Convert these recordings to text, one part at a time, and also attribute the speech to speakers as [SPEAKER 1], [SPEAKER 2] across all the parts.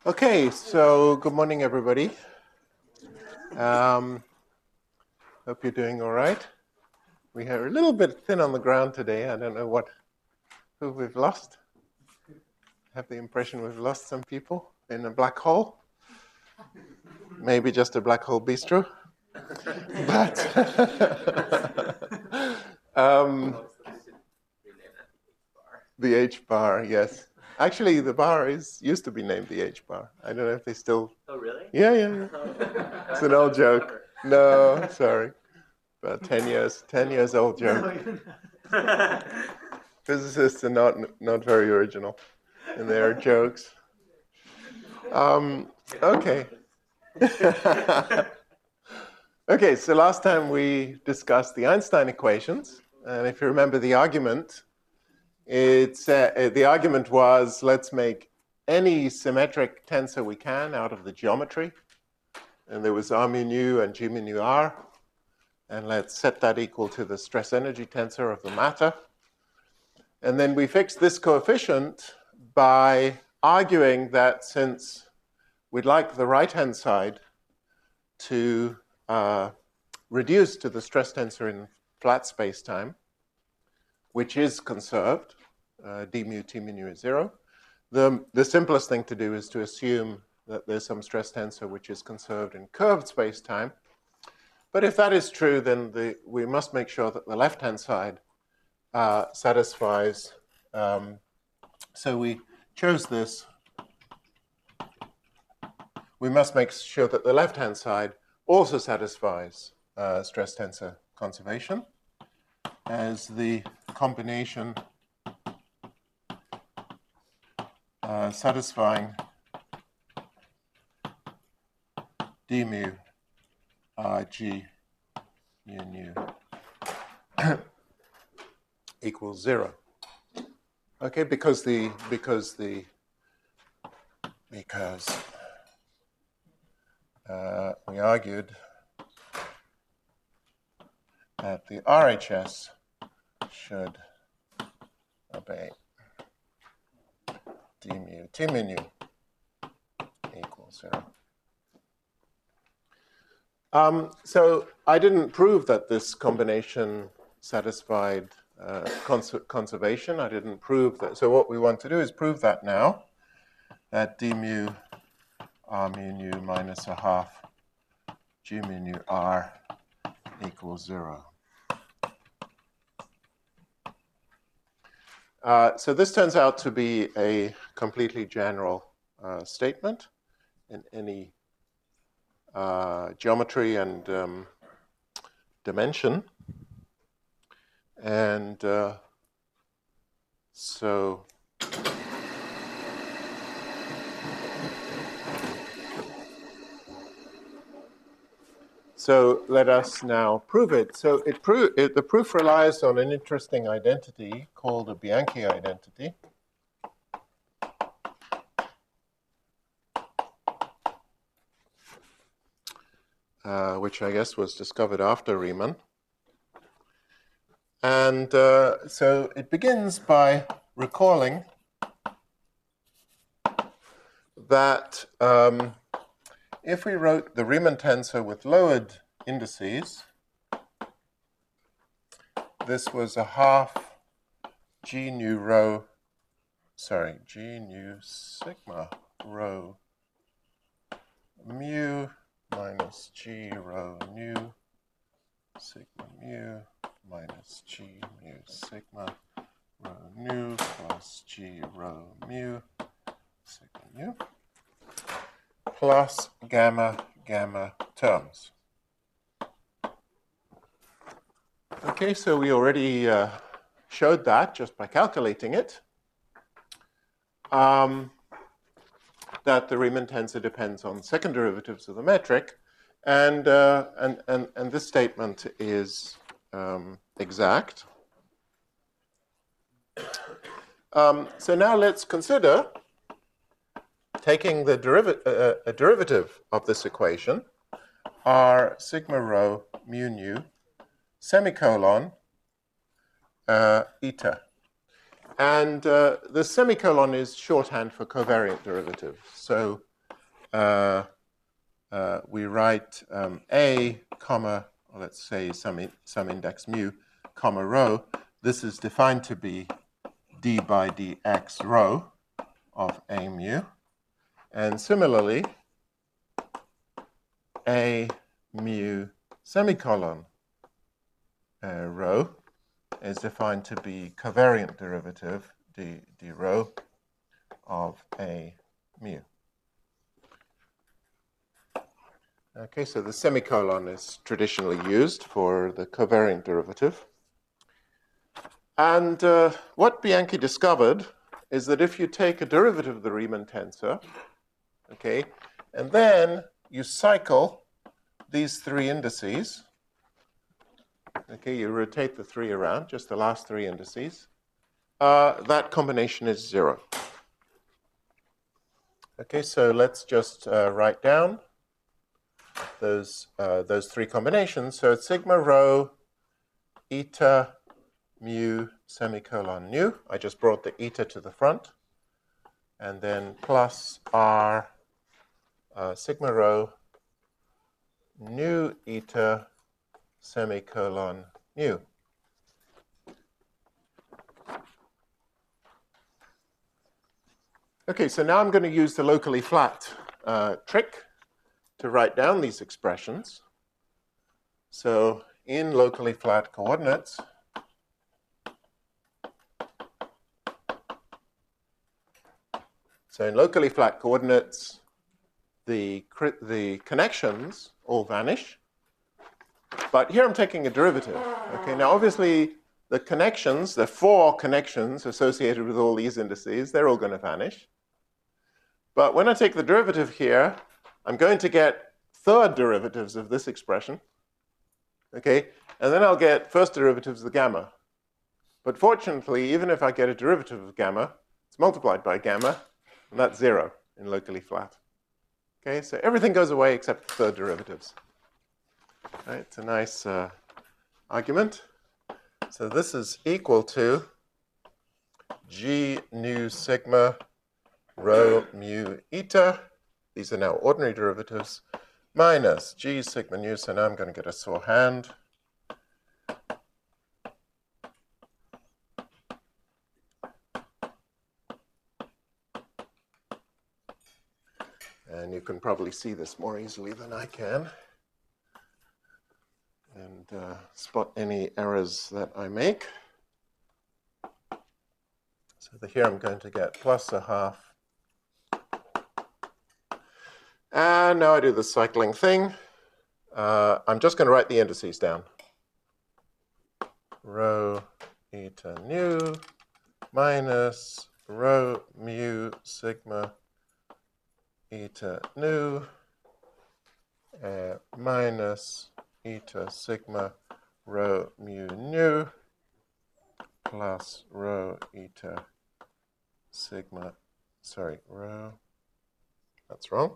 [SPEAKER 1] Okay, so good morning, everybody. Hope you're doing all right. We are a little bit thin on the ground today. I don't know who we've lost. I have the impression we've lost some people in a black hole. Maybe just a black hole bistro. But the H bar, yes. Actually, the bar used to be named the H bar. I don't know if they still.
[SPEAKER 2] Oh, really?
[SPEAKER 1] Yeah. It's an old joke. No, sorry. About 10 years old joke. Physicists are not very original in their jokes. Okay. Okay, so last time we discussed the Einstein equations, and if you remember the argument, the argument was let's make any symmetric tensor we can out of the geometry, and there was R mu nu and G mu nu R, and let's set that equal to the stress energy tensor of the matter. And then we fixed this coefficient by arguing that since we'd like the right-hand side to reduce to the stress tensor in flat space-time, which is conserved, d mu t mu nu is 0, the simplest thing to do is to assume that there's some stress tensor which is conserved in curved space-time. But if that is true, then we must make sure that the left-hand side satisfies. So we chose this. We must make sure that the left-hand side also satisfies stress tensor conservation as the combination satisfying d mu G mu nu equals 0. Okay, because we argued that the RHS should obey d mu t mu nu equals 0. So I didn't prove that this combination satisfied conservation. I didn't prove that. So what we want to do is prove that now, that d mu R mu nu minus a half G mu nu R equals 0. So this turns out to be a completely general statement in any geometry and dimension. And so let us now prove it. So the proof relies on an interesting identity called a Bianchi identity. Which I guess was discovered after Riemann. And so it begins by recalling that if we wrote the Riemann tensor with lowered indices, this was a half G nu sigma rho mu minus G rho nu sigma mu minus G mu sigma rho nu plus G rho mu sigma mu plus gamma terms. Okay, so we already showed that just by calculating it, that the Riemann tensor depends on second derivatives of the metric, and this statement is exact. So now let's consider taking the derivative of this equation, R sigma rho mu nu semicolon eta. And the semicolon is shorthand for covariant derivative. So we write A, comma, or let's say some index mu, comma rho. This is defined to be d by dx rho of A mu. And similarly, A mu semicolon rho is defined to be covariant derivative d rho of A mu. Okay, so the semicolon is traditionally used for the covariant derivative. And what Bianchi discovered is that if you take a derivative of the Riemann tensor, okay, and then you cycle these three indices, okay, you rotate the three around, just the last three indices, that combination is 0. Okay, so let's just write down those three combinations. So it's sigma rho eta mu semicolon nu. I just brought the eta to the front. And then plus r sigma rho nu eta semicolon nu. Okay, so now I'm going to use the locally flat trick to write down these expressions. So in locally flat coordinates, the connections all vanish. But here I'm taking a derivative. Okay, now obviously the connections, the 4 connections associated with all these indices, they're all going to vanish. But when I take the derivative here, I'm going to get third derivatives of this expression. Okay, and then I'll get first derivatives of the gamma. But fortunately, even if I get a derivative of gamma, it's multiplied by gamma, and that's 0 in locally flat. Okay, so everything goes away except the third derivatives. Right, it's a nice argument. So this is equal to g nu sigma rho mu eta. These are now ordinary derivatives, minus g sigma nu. So now I'm going to get a sore hand. And you can probably see this more easily than I can. And spot any errors that I make. So here I'm going to get plus a half. And now I do the cycling thing. I'm just going to write the indices down. Rho eta nu minus rho mu sigma eta nu minus eta sigma rho mu nu plus rho eta sigma, rho, that's wrong.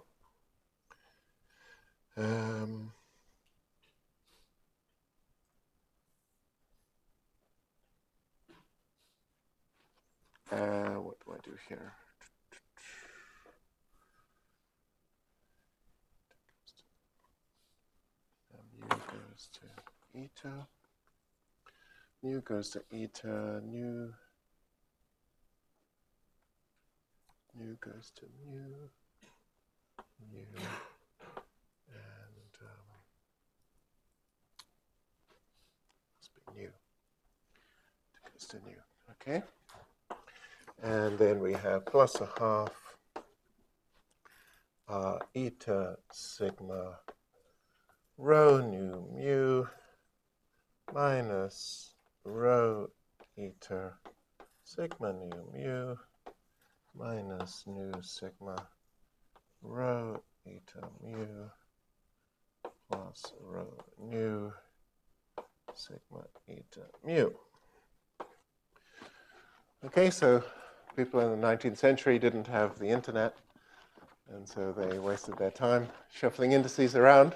[SPEAKER 1] What do I do here? Mu goes to eta. Mu goes to eta. Nu goes to mu. And must be nu. It goes to nu. Okay. And then we have plus a half eta sigma rho nu mu minus rho eta sigma nu mu minus nu sigma rho eta mu plus rho nu sigma eta mu. Okay, so people in the 19th century didn't have the internet, and so they wasted their time shuffling indices around.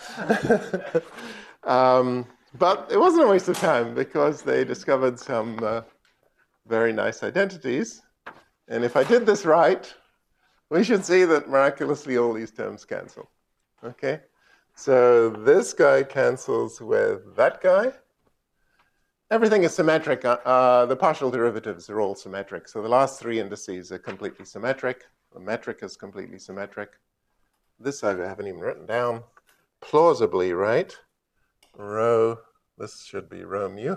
[SPEAKER 1] But it wasn't a waste of time because they discovered some very nice identities. And if I did this right, we should see that miraculously all these terms cancel. Okay? So this guy cancels with that guy. Everything is symmetric. The partial derivatives are all symmetric. So the last three indices are completely symmetric. The metric is completely symmetric. This I haven't even written down. Plausibly, right? Rho, this should be rho mu.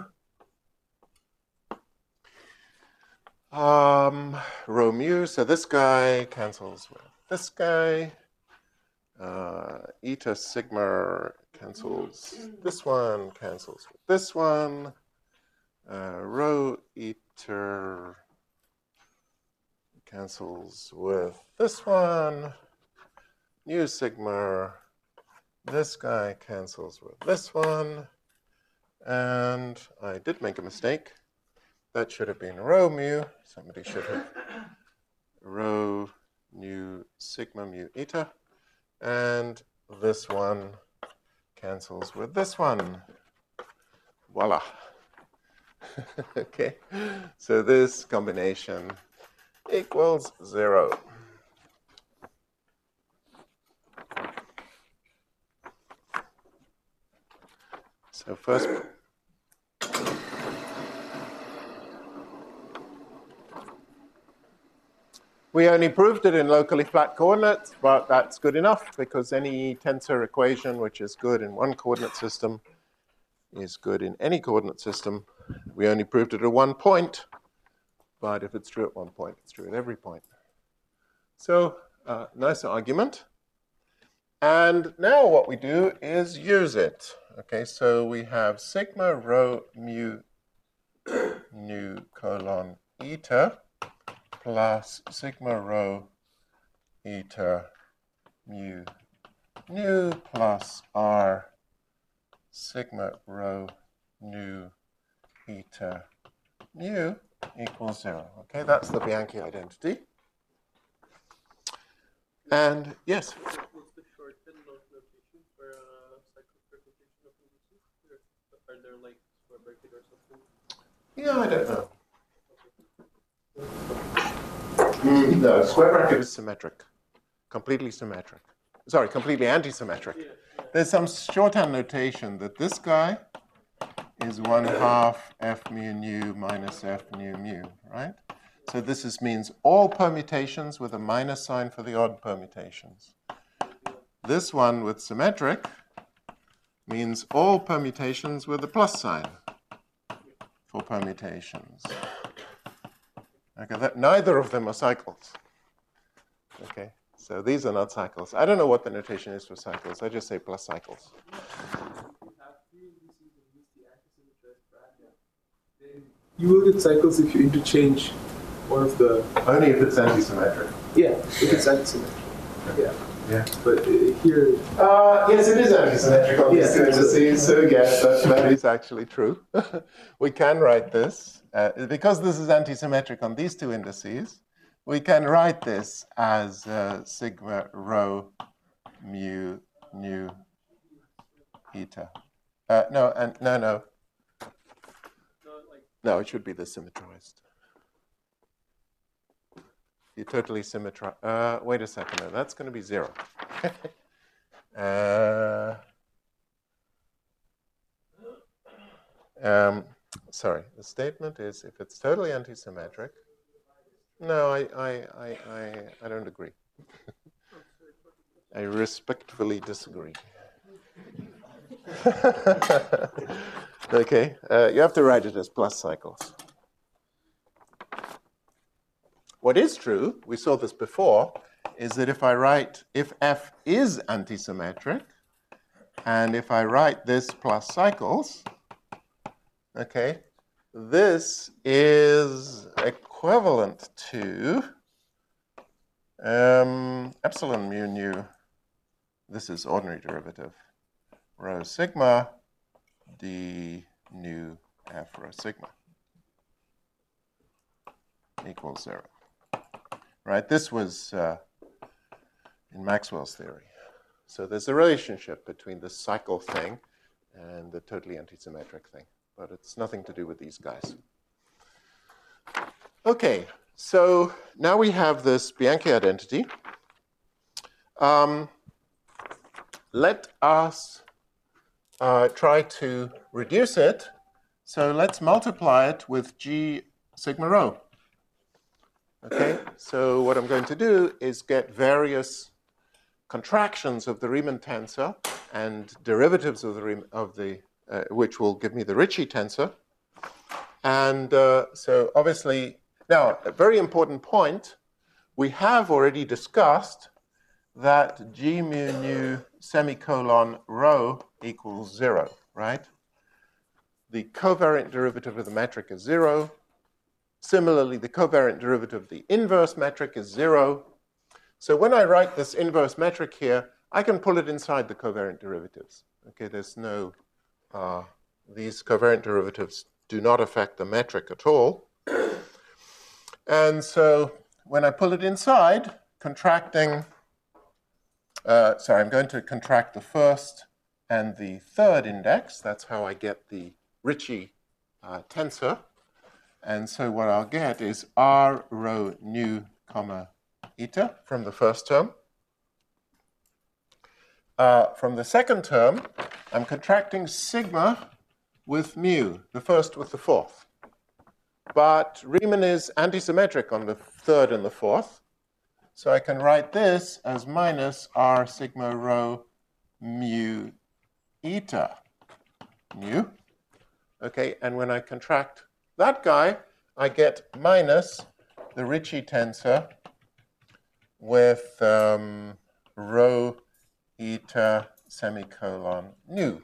[SPEAKER 1] Rho mu, so this guy cancels with this guy. Eta sigma cancels this one, cancels with this one. Rho eta cancels with this one. Mu sigma, this guy cancels with this one. And I did make a mistake. That should have been rho mu. Somebody should have rho mu sigma mu eta. And this one cancels with this one. Voila. Okay. So this combination equals 0. So first, we only proved it in locally flat coordinates, but that's good enough because any tensor equation which is good in one coordinate system is good in any coordinate system. We only proved it at one point, but if it's true at one point, it's true at every point. So, nice argument. And now what we do is use it. Okay, so we have sigma rho mu nu colon eta plus sigma rho eta mu nu plus r sigma rho nu eta mu equals 0. Okay, that's the Bianchi identity. And yes?
[SPEAKER 2] What's the shorthand notation for cycle permutation of indices? Are there like square bracket or something?
[SPEAKER 1] Yeah, I don't know. No, square bracket is symmetric. Completely symmetric. Sorry, completely anti-symmetric.
[SPEAKER 2] Yeah.
[SPEAKER 1] There's some shorthand notation that this guy is 1/2 f mu nu minus f nu mu, right? So this means all permutations with a minus sign for the odd permutations. This one with symmetric means all permutations with a plus sign for permutations. Okay, neither of them are cycles. Okay, so these are not cycles. I don't know what the notation is for cycles. I just say plus cycles.
[SPEAKER 3] You will get cycles if you interchange one of the...
[SPEAKER 1] Only if it's anti-symmetric.
[SPEAKER 3] Yeah, if it's anti-symmetric. Yeah.
[SPEAKER 1] Yeah.
[SPEAKER 3] But here...
[SPEAKER 1] yes, it is anti-symmetric on these two indices, so yes, that is actually true. We can write this. Because this is anti-symmetric on these two indices, we can write this as sigma rho mu nu eta. No, it should be the symmetrized. You totally symmetrize. Wait a second. No, that's going to be 0. Sorry. The statement is if it's totally anti-symmetric. No, I don't agree. I respectfully disagree. Okay, you have to write it as plus cycles. What is true, we saw this before, is that if f is antisymmetric, and if I write this plus cycles, okay, this is equivalent to epsilon mu nu, this is ordinary derivative, rho sigma d nu f rho sigma equals 0. Right, this was in Maxwell's theory. So there's a relationship between the cycle thing and the totally antisymmetric thing, but it's nothing to do with these guys. Okay, So now we have this Bianchi identity. Let us try to reduce it. So let's multiply it with G sigma rho. Okay, so what I'm going to do is get various contractions of the Riemann tensor and derivatives of the which will give me the Ricci tensor. And so obviously, now a very important point, we have already discussed that G mu nu semicolon rho equals 0, right? The covariant derivative of the metric is 0. Similarly, the covariant derivative of the inverse metric is 0. So when I write this inverse metric here, I can pull it inside the covariant derivatives. Okay, there's no, these covariant derivatives do not affect the metric at all. And so when I pull it inside, contracting, sorry, I'm going to contract the first and the third index. That's how I get the Ricci tensor. And so what I'll get is R rho nu comma eta from the first term. From the second term, I'm contracting sigma with mu, the first with the fourth. But Riemann is antisymmetric on the third and the fourth. So I can write this as minus R sigma rho mu eta nu. Okay, and when I contract that guy, I get minus the Ricci tensor with rho eta semicolon nu.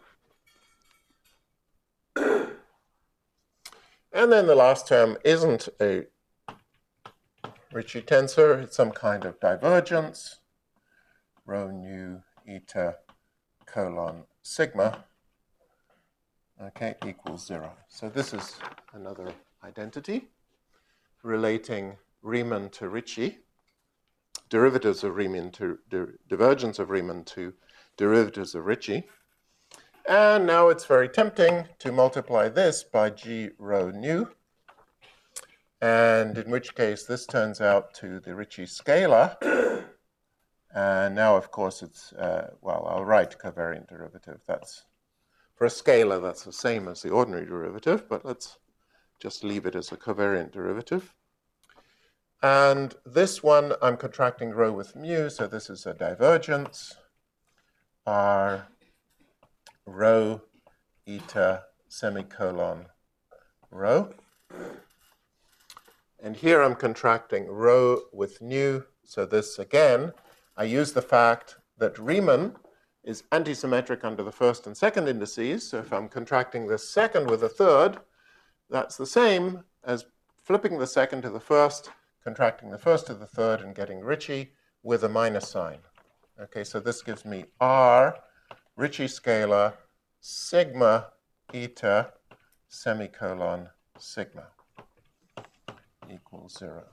[SPEAKER 1] And then the last term isn't a Ricci tensor, it's some kind of divergence, rho nu eta colon sigma, okay, equals 0. So this is another identity relating Riemann to Ricci, derivatives of Riemann to divergence of Riemann to derivatives of Ricci. And now it's very tempting to multiply this by G rho nu, and in which case this turns out to the Ricci scalar. And now, of course, it's, well, I'll write covariant derivative. That's, for a scalar, that's the same as the ordinary derivative, but let's just leave it as a covariant derivative. And this one, I'm contracting rho with mu, so this is a divergence. R rho eta semicolon rho. And here I'm contracting rho with nu, so this again, I use the fact that Riemann is antisymmetric under the first and second indices, so if I'm contracting the second with a third, that's the same as flipping the second to the first, contracting the first to the third, and getting Ricci with a minus sign. Okay, so this gives me R Ricci scalar sigma eta semicolon sigma equals 0.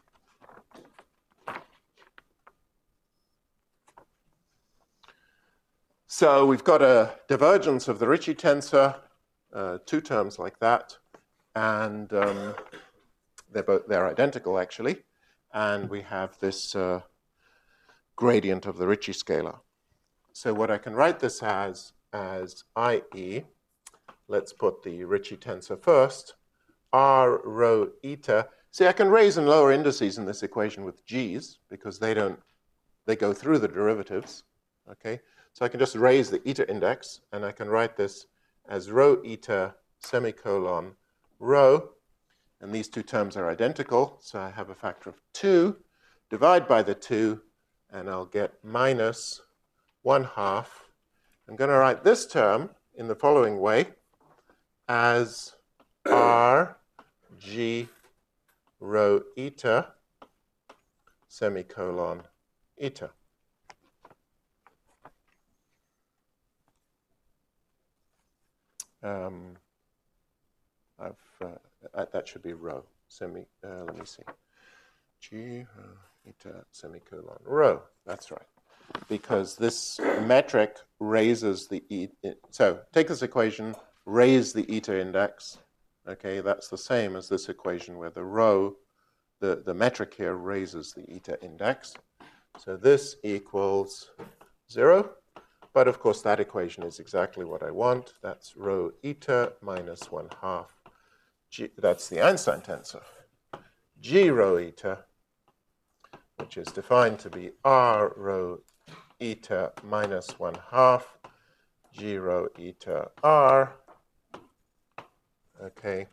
[SPEAKER 1] So we've got a divergence of the Ricci tensor, two terms like that, and they're identical actually, and we have this gradient of the Ricci scalar. So what I can write this as IE, let's put the Ricci tensor first, R rho eta. See, I can raise and lower indices in this equation with G's because they go through the derivatives, okay? So I can just raise the eta index, and I can write this as rho eta semicolon rho, and these two terms are identical, so I have a factor of 2, divide by the 2, and I'll get minus 1/2. I'm going to write this term in the following way as R G rho eta semicolon eta. That should be rho. Let me see. G rho eta semicolon rho. That's right. Because this metric raises the so take this equation, raise the eta index. Okay, that's the same as this equation where the rho, the metric here raises the eta index. So this equals 0. But of course, that equation is exactly what I want. That's rho eta minus 1/2 G. That's the Einstein tensor. G rho eta, which is defined to be R rho eta minus 1/2 G rho eta R. Okay.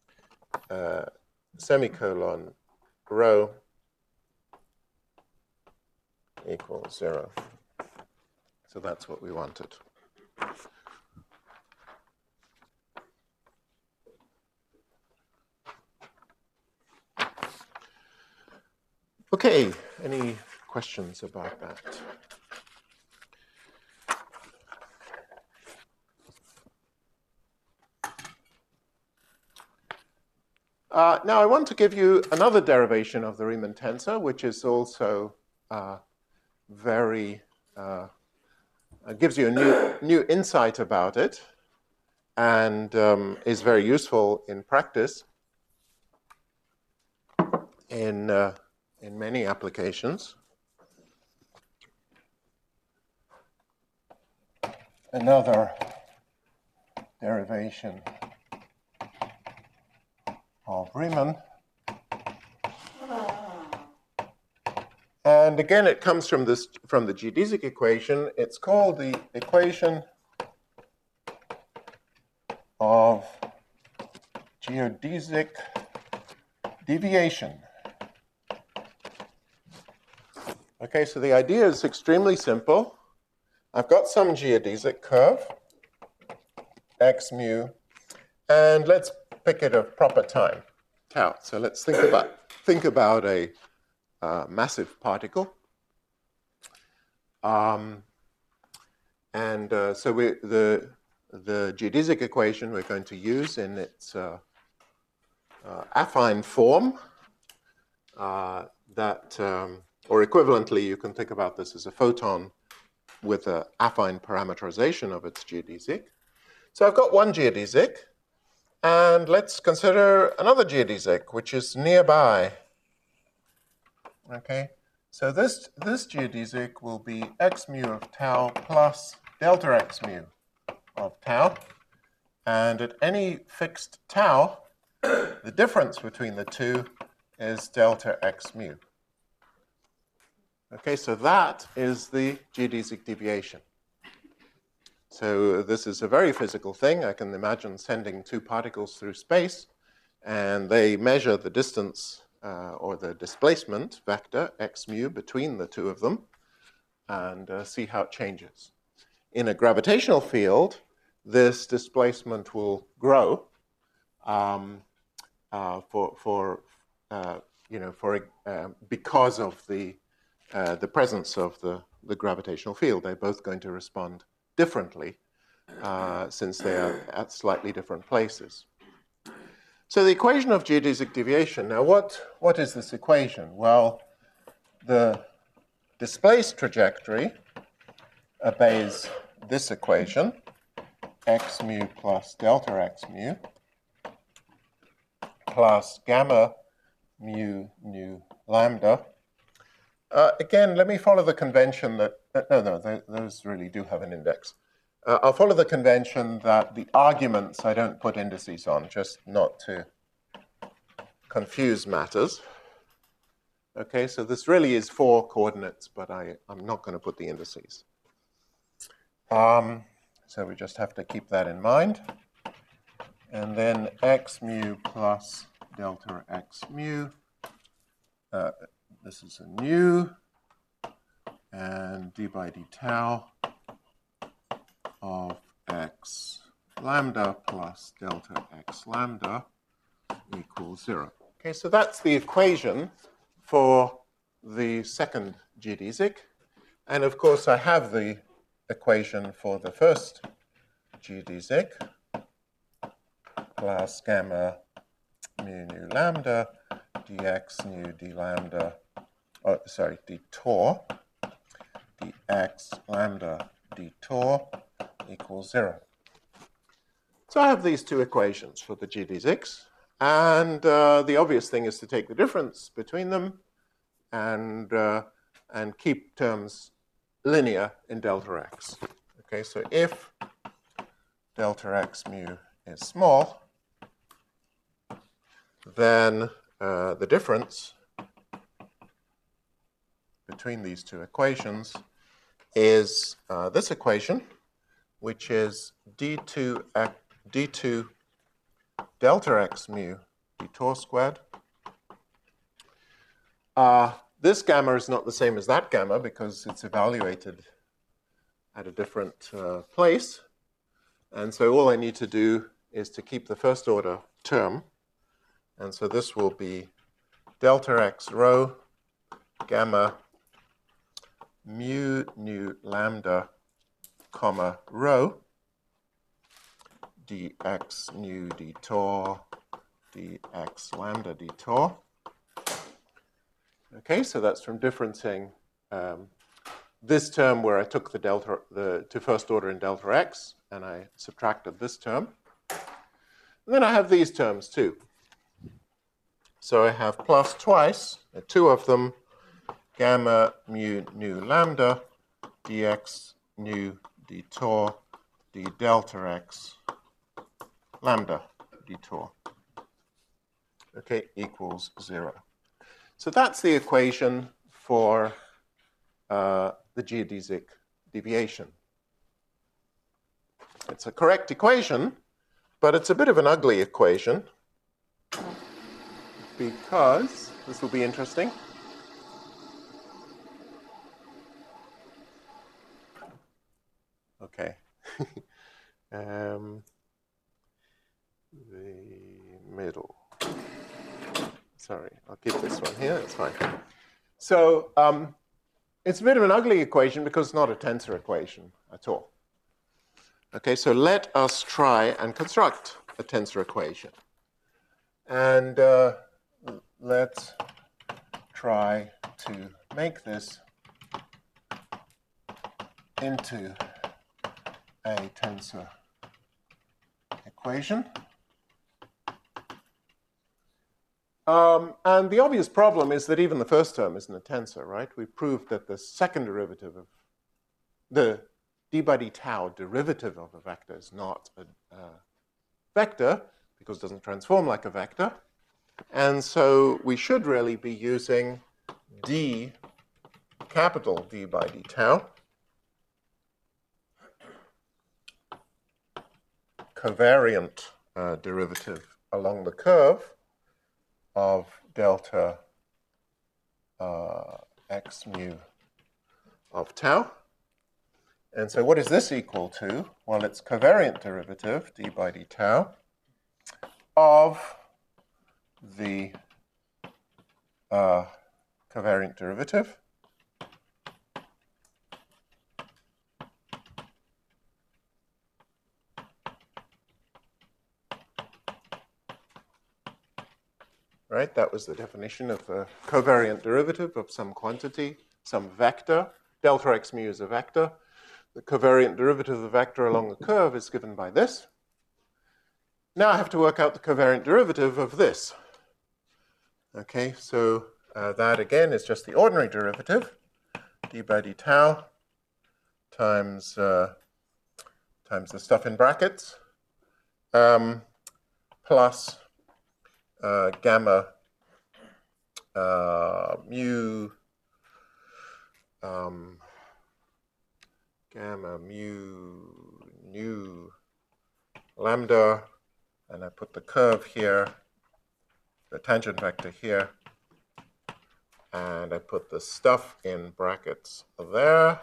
[SPEAKER 1] Semicolon rho equals 0. So that's what we wanted. Okay, any questions about that? Now I want to give you another derivation of the Riemann tensor, which is also gives you a new insight about it, and is very useful in practice in many applications. Another derivation of Riemann. And again, it comes from the geodesic equation. It's called the equation of geodesic deviation. Okay, so the idea is extremely simple. I've got some geodesic curve, x mu, and let's pick it of proper time, tau. So let's think about a massive particle. So the geodesic equation we're going to use in its affine form, or equivalently, you can think about this as a photon with an affine parameterization of its geodesic. So I've got one geodesic, and let's consider another geodesic, which is nearby. Okay, so this geodesic will be x mu of tau plus delta x mu of tau. And at any fixed tau, the difference between the two is delta x mu. Okay, so that is the geodesic deviation. So this is a very physical thing. I can imagine sending two particles through space, and they measure the distance or the displacement vector, x mu, between the two of them, and see how it changes. In a gravitational field, this displacement will grow because of the presence of the gravitational field. They're both going to respond differently since they are at slightly different places. So the equation of geodesic deviation. Now, what is this equation? Well, the displaced trajectory obeys this equation, x mu plus delta x mu plus gamma mu nu lambda. Again, let me follow the convention that, those really do have an index. I'll follow the convention that the arguments I don't put indices on, just not to confuse matters. Okay, so this really is 4 coordinates, but I'm not going to put the indices. So we just have to keep that in mind. And then x mu plus delta x mu. This is a nu, and d by d tau of x lambda plus delta x lambda equals 0. Okay, so that's the equation for the second geodesic. And of course, I have the equation for the first geodesic, plus gamma mu nu lambda dx nu d lambda, d tor, dx lambda d tor equals 0. So I have these two equations for the geodesics, And the obvious thing is to take the difference between them and keep terms linear in delta x. Okay, so if delta x mu is small, then the difference between these two equations is this equation, which is d2 delta x mu d tau squared. This gamma is not the same as that gamma because it's evaluated at a different place. And so all I need to do is to keep the first order term. And so this will be delta x rho gamma mu nu lambda comma rho dx nu d tau dx lambda d tau. Okay, so that's from differencing this term where I took the to first order in delta x and I subtracted this term. And then I have these terms too. So I have plus twice, two of them, gamma mu nu lambda dx nu d tau d delta x lambda d tau. Okay, equals 0. So that's the equation for the geodesic deviation. It's a correct equation, but it's a bit of an ugly equation because, this will be interesting, okay, the middle. Sorry, I'll keep this one here, it's fine. So it's a bit of an ugly equation because it's not a tensor equation at all. Okay, so let us try and construct a tensor equation. And let's try to make this into a tensor equation. And the obvious problem is that even the first term isn't a tensor, right? We proved that the second derivative of the d by d tau derivative of a vector is not a vector because it doesn't transform like a vector. And so we should really be using d, capital D by d tau, covariant derivative along the curve of delta x mu of tau. And so what is this equal to? Well, it's covariant derivative, d by d tau, of the covariant derivative right? That was the definition of a covariant derivative of some quantity, some vector. Delta x mu is a vector. The covariant derivative of the vector along the curve is given by this. Now I have to work out the covariant derivative of this. Okay, so that again is just the ordinary derivative, d by d tau times the stuff in brackets, plus gamma mu nu lambda, and I put the curve here, the tangent vector here, and I put the stuff in brackets there.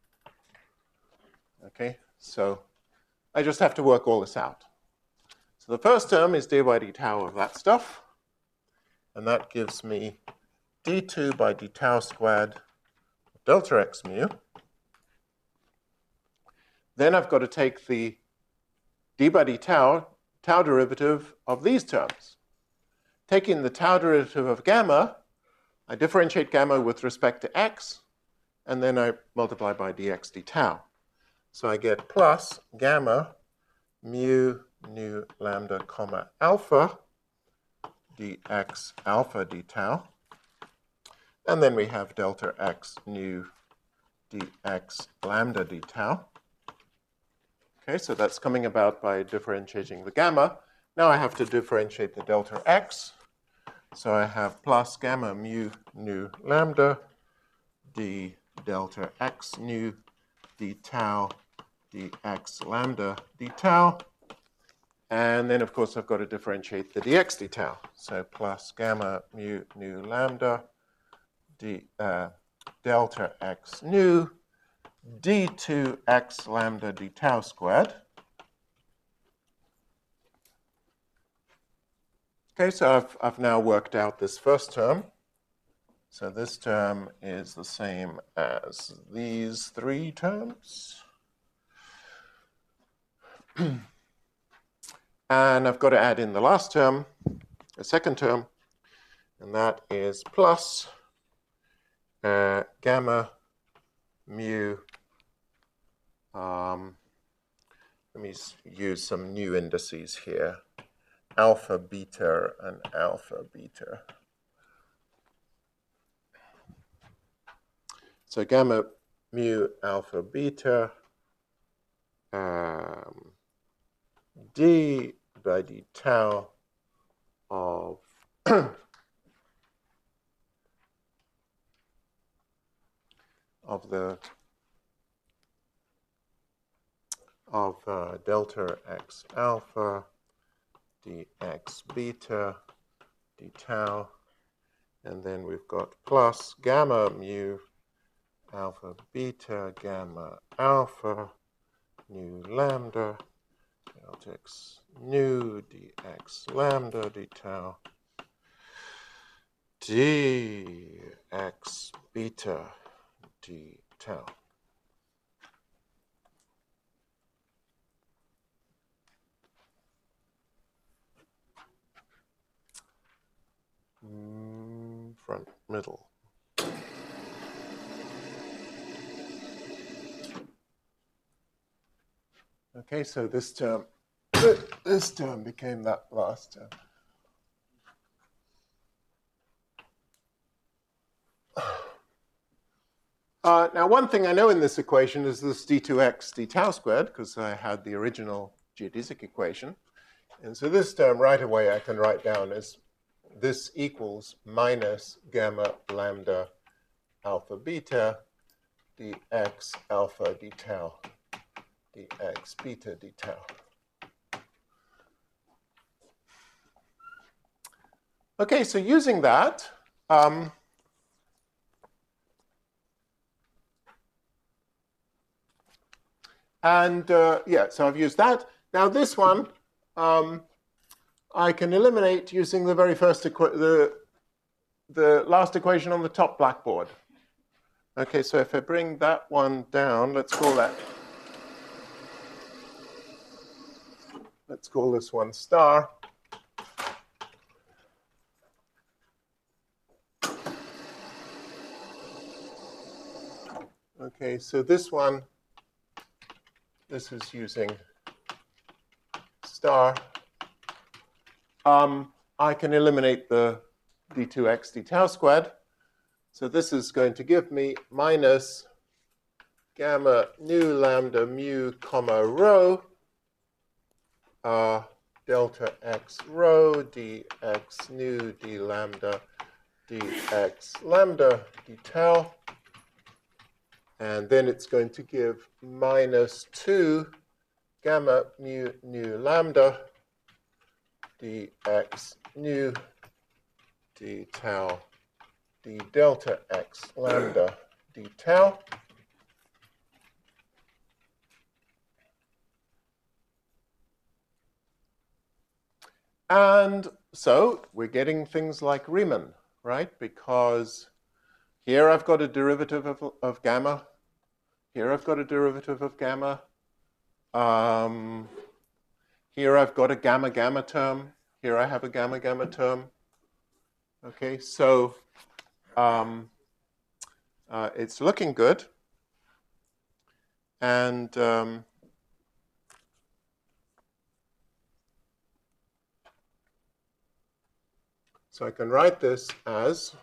[SPEAKER 1] Okay, so I just have to work all this out. So the first term is d by d tau of that stuff, and that gives me d2 by d tau squared delta x mu. Then I've got to take the d by d tau derivative of these terms. Taking the tau derivative of gamma, I differentiate gamma with respect to x, and then I multiply by dx d tau. So I get plus gamma mu nu lambda comma alpha dx alpha d tau. And then we have delta x nu dx lambda d tau. Okay, so that's coming about by differentiating the gamma. Now I have to differentiate the delta x. So I have plus gamma mu nu lambda d delta x nu d tau dx lambda d tau. And then, of course, I've got to differentiate the dx d tau. So plus gamma mu nu lambda d delta x nu d2x lambda d tau squared. Okay, so I've now worked out this first term. So this term is the same as these three terms. And I've got to add in the last term, the second term, and that is plus gamma mu. Let me use some new indices here. Alpha, beta, and alpha, beta. So gamma mu alpha beta d by d tau of delta x alpha dx beta d tau, and then we've got plus gamma mu alpha beta gamma alpha nu lambda delta x nu dx lambda d tau dx beta d tau. Front, middle. Okay, so this term became that last term. Now, one thing I know in this equation is this d2x d tau squared, because I had the original geodesic equation. And so this term right away I can write down as this equals minus gamma lambda alpha beta dx alpha d tau dx beta d tau. Okay, so using that, yeah, so I've used that. Now this one, I can eliminate using the very first the last equation on the top blackboard. Okay, so if I bring that one down, let's call this one star. Okay, so this one, this is using star. I can eliminate the d2x d tau squared. So this is going to give me minus gamma nu lambda mu comma rho delta x rho dx nu d lambda dx lambda d tau. And then it's going to give minus 2 gamma mu nu lambda dx nu d tau d delta x lambda d tau. And so we're getting things like Riemann, right? Because here I've got a derivative of gamma. Here I've got a derivative of gamma. Here I've got a gamma-gamma term. Here I have a gamma-gamma term. Okay, so it's looking good. And So I can write this as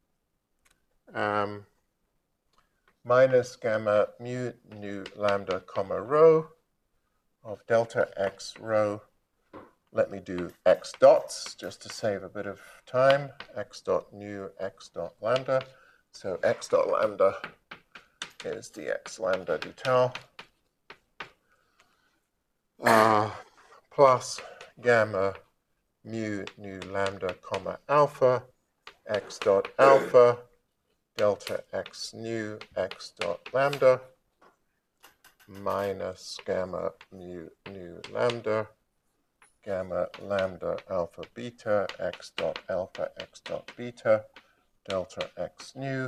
[SPEAKER 1] minus gamma mu nu lambda comma rho of delta x rho. Let me do x dots just to save a bit of time. X dot nu, x dot lambda. So x dot lambda is dx lambda d tau plus gamma mu nu lambda comma alpha x dot alpha delta x nu x dot lambda minus gamma mu nu lambda gamma lambda alpha beta x dot alpha x dot beta delta x nu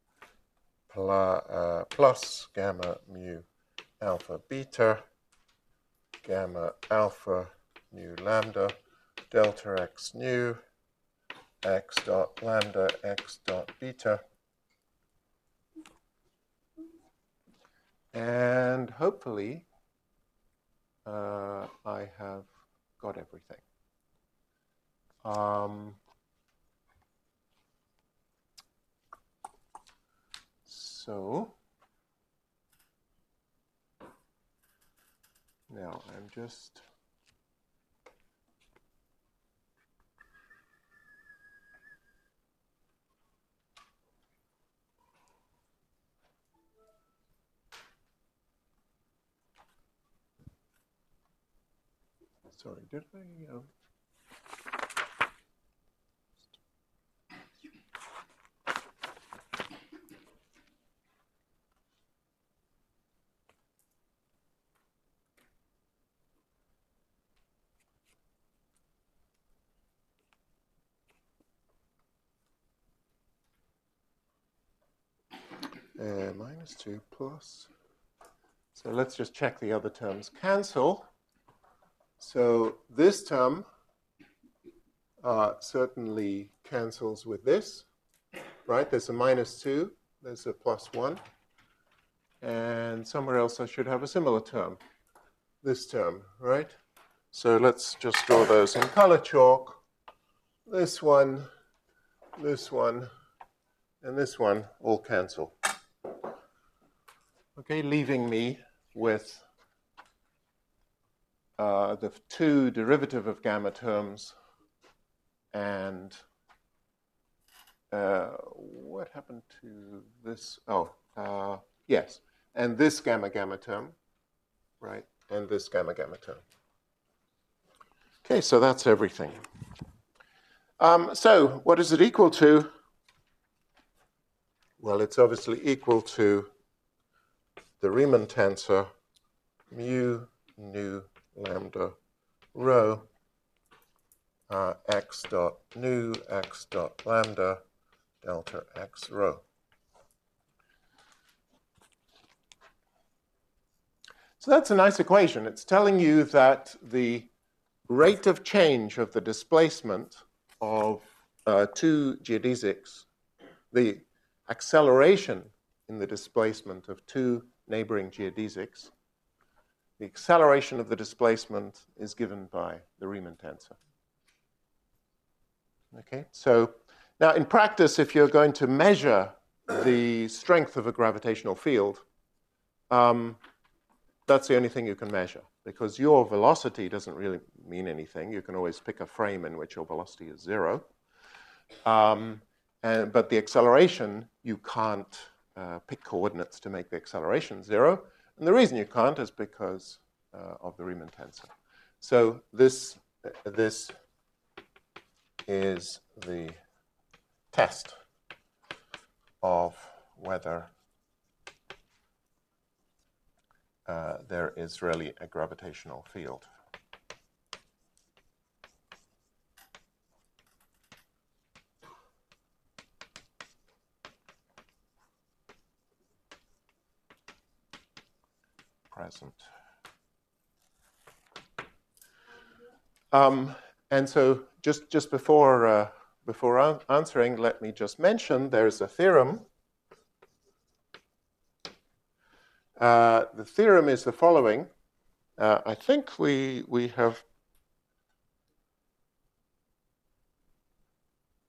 [SPEAKER 1] plus gamma mu alpha beta gamma alpha nu lambda delta x nu x dot lambda x dot beta. And hopefully I have got everything. So now I'm just sorry, did I minus 2 plus. So let's just check the other terms cancel. So this term certainly cancels with this, right? There's a minus 2, there's a plus 1. And somewhere else I should have a similar term, this term, right? So let's just draw those in color chalk. This one, and this one all cancel. Okay, leaving me with the 2 derivative of gamma terms and what happened to this? Oh, yes, and this gamma term, right, and this gamma term. Okay, so that's everything. So what is it equal to? Well, it's obviously equal to the Riemann tensor mu nu lambda rho x dot nu x dot lambda delta x rho. So that's a nice equation. It's telling you that the rate of change of the displacement of 2 geodesics, the acceleration in the displacement of 2 neighboring geodesics, the acceleration of the displacement is given by the Riemann tensor. Okay, so now in practice, if you're going to measure the strength of a gravitational field, that's the only thing you can measure, because your velocity doesn't really mean anything. You can always pick a frame in which your velocity is 0. But the acceleration, you can't pick coordinates to make the acceleration 0. And the reason you can't is because of the Riemann tensor. So this is the test of whether there is really a gravitational field. Present. And so just before answering, let me just mention there's a theorem. The theorem is the following. I think we have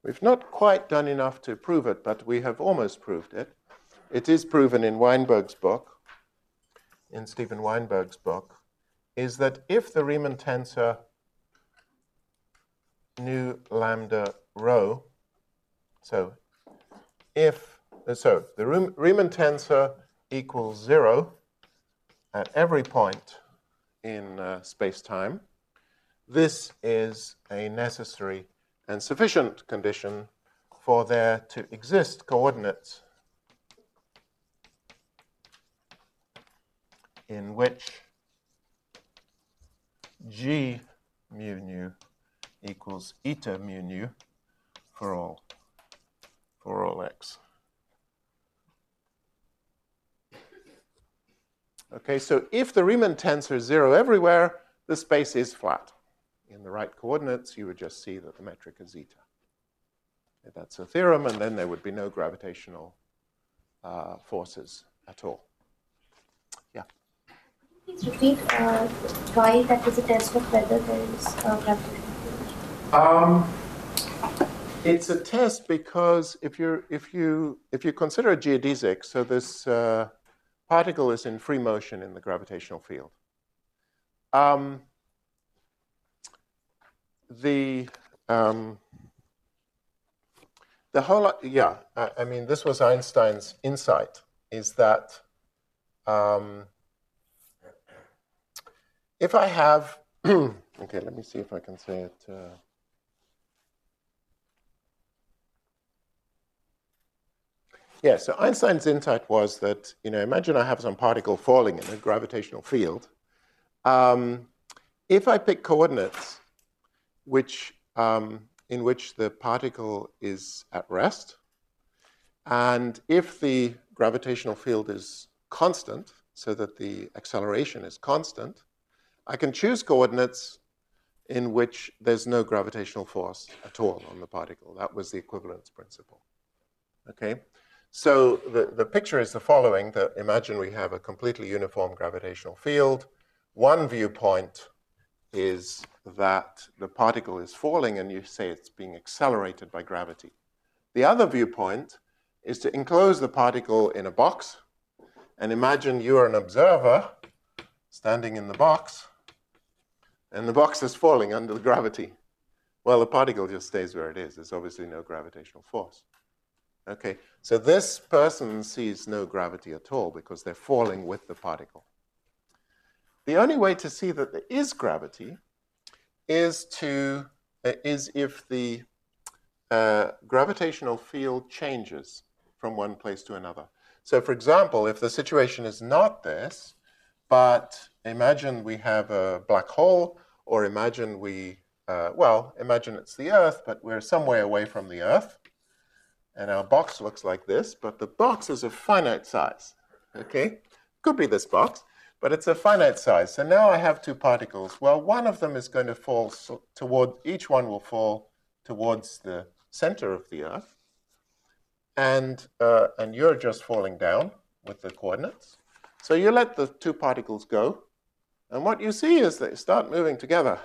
[SPEAKER 1] We've not quite done enough to prove it, but we have almost proved it. It is proven in Weinberg's book, in Steven Weinberg's book, is that if the Riemann tensor nu lambda rho, so the Riemann tensor equals 0 at every point in space-time, this is a necessary and sufficient condition for there to exist coordinates in which g mu nu equals eta mu nu for all x. Okay, so if the Riemann tensor is 0 everywhere, the space is flat. In the right coordinates, you would just see that the metric is eta. That's a theorem, and then there would be no gravitational forces at all. Yeah?
[SPEAKER 4] Please repeat why that is a test of whether there is gravitational force.
[SPEAKER 1] It's a test because if you consider a geodesic, so this particle is in free motion in the gravitational field. The whole, yeah, I mean, this was Einstein's insight, is that if I have, okay, let me see if I can say it. Yeah, so Einstein's insight was that, imagine I have some particle falling in a gravitational field. If I pick coordinates in which the particle is at rest, and if the gravitational field is constant, so that the acceleration is constant, I can choose coordinates in which there's no gravitational force at all on the particle. That was the equivalence principle. Okay? So the picture is the following, that imagine we have a completely uniform gravitational field. One viewpoint is that the particle is falling and you say it's being accelerated by gravity. The other viewpoint is to enclose the particle in a box and imagine you are an observer standing in the box and the box is falling under the gravity. Well, the particle just stays where it is. There's obviously no gravitational force. Okay, so this person sees no gravity at all because they're falling with the particle. The only way to see that there is gravity is if the gravitational field changes from one place to another. So for example, if the situation is not this, but imagine we have a black hole, or imagine imagine it's the Earth, but we're some way away from the Earth, and our box looks like this, but the box is a finite size, okay? Could be this box, but it's a finite size. So now I have two particles. Well, one of them is going to fall each one will fall towards the center of the Earth, and you're just falling down with the coordinates. So you let the two particles go, and what you see is they start moving together.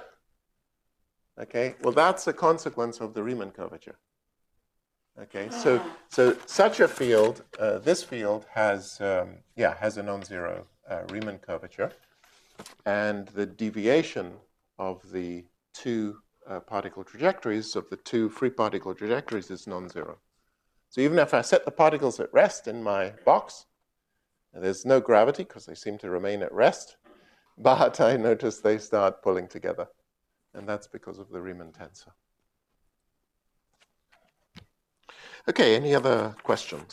[SPEAKER 1] Okay, well, that's a consequence of the Riemann curvature. Okay, so such a field, this field has a non-zero Riemann curvature, and the deviation of the two particle trajectories, of the two free particle trajectories, is non-zero. So even if I set the particles at rest in my box, there's no gravity because they seem to remain at rest, but I notice they start pulling together, and that's because of the Riemann tensor. Okay, any other questions?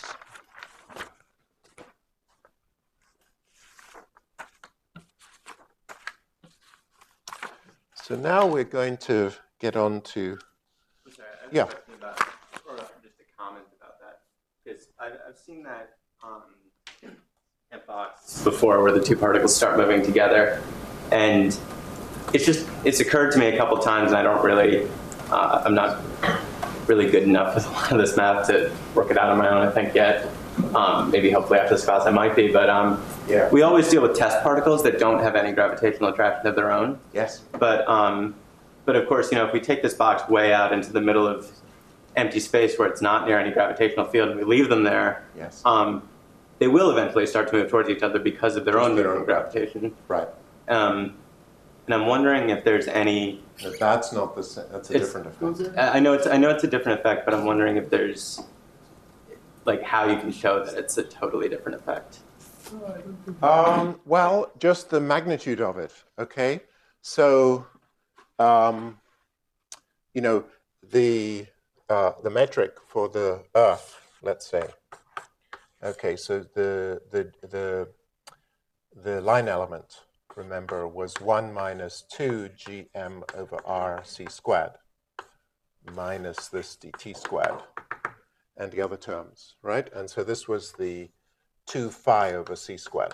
[SPEAKER 1] So now we're going to get on to,
[SPEAKER 5] sorry, or just a comment about that, because I've seen that at box before where the two particles start moving together, and it's occurred to me a couple times, and I don't really, I'm not really good enough with a lot of this math to work it out on my own, I think, yet. Maybe hopefully after this class I might be, but we always deal with test particles that don't have any gravitational attraction of their own.
[SPEAKER 1] Yes.
[SPEAKER 5] But of course, if we take this box way out into the middle of empty space where it's not near any gravitational field, and we leave them there,
[SPEAKER 1] Yes.
[SPEAKER 5] they will eventually start to move towards each other because of their own
[SPEAKER 1] their
[SPEAKER 5] movement
[SPEAKER 1] own
[SPEAKER 5] gravitation.
[SPEAKER 1] Right.
[SPEAKER 5] And I'm wondering if there's any.
[SPEAKER 1] But that's not the same. That's a different effect.
[SPEAKER 5] I know it's a different effect, but I'm wondering if there's like how you can show that it's a totally different effect.
[SPEAKER 1] Well, just the magnitude of it. Okay. So, you know, the metric for the Earth, let's say. Okay. So the line element, remember, was 1 minus 2 gm over r c squared minus this dt squared and the other terms, right? And so this was the 2 phi over c squared.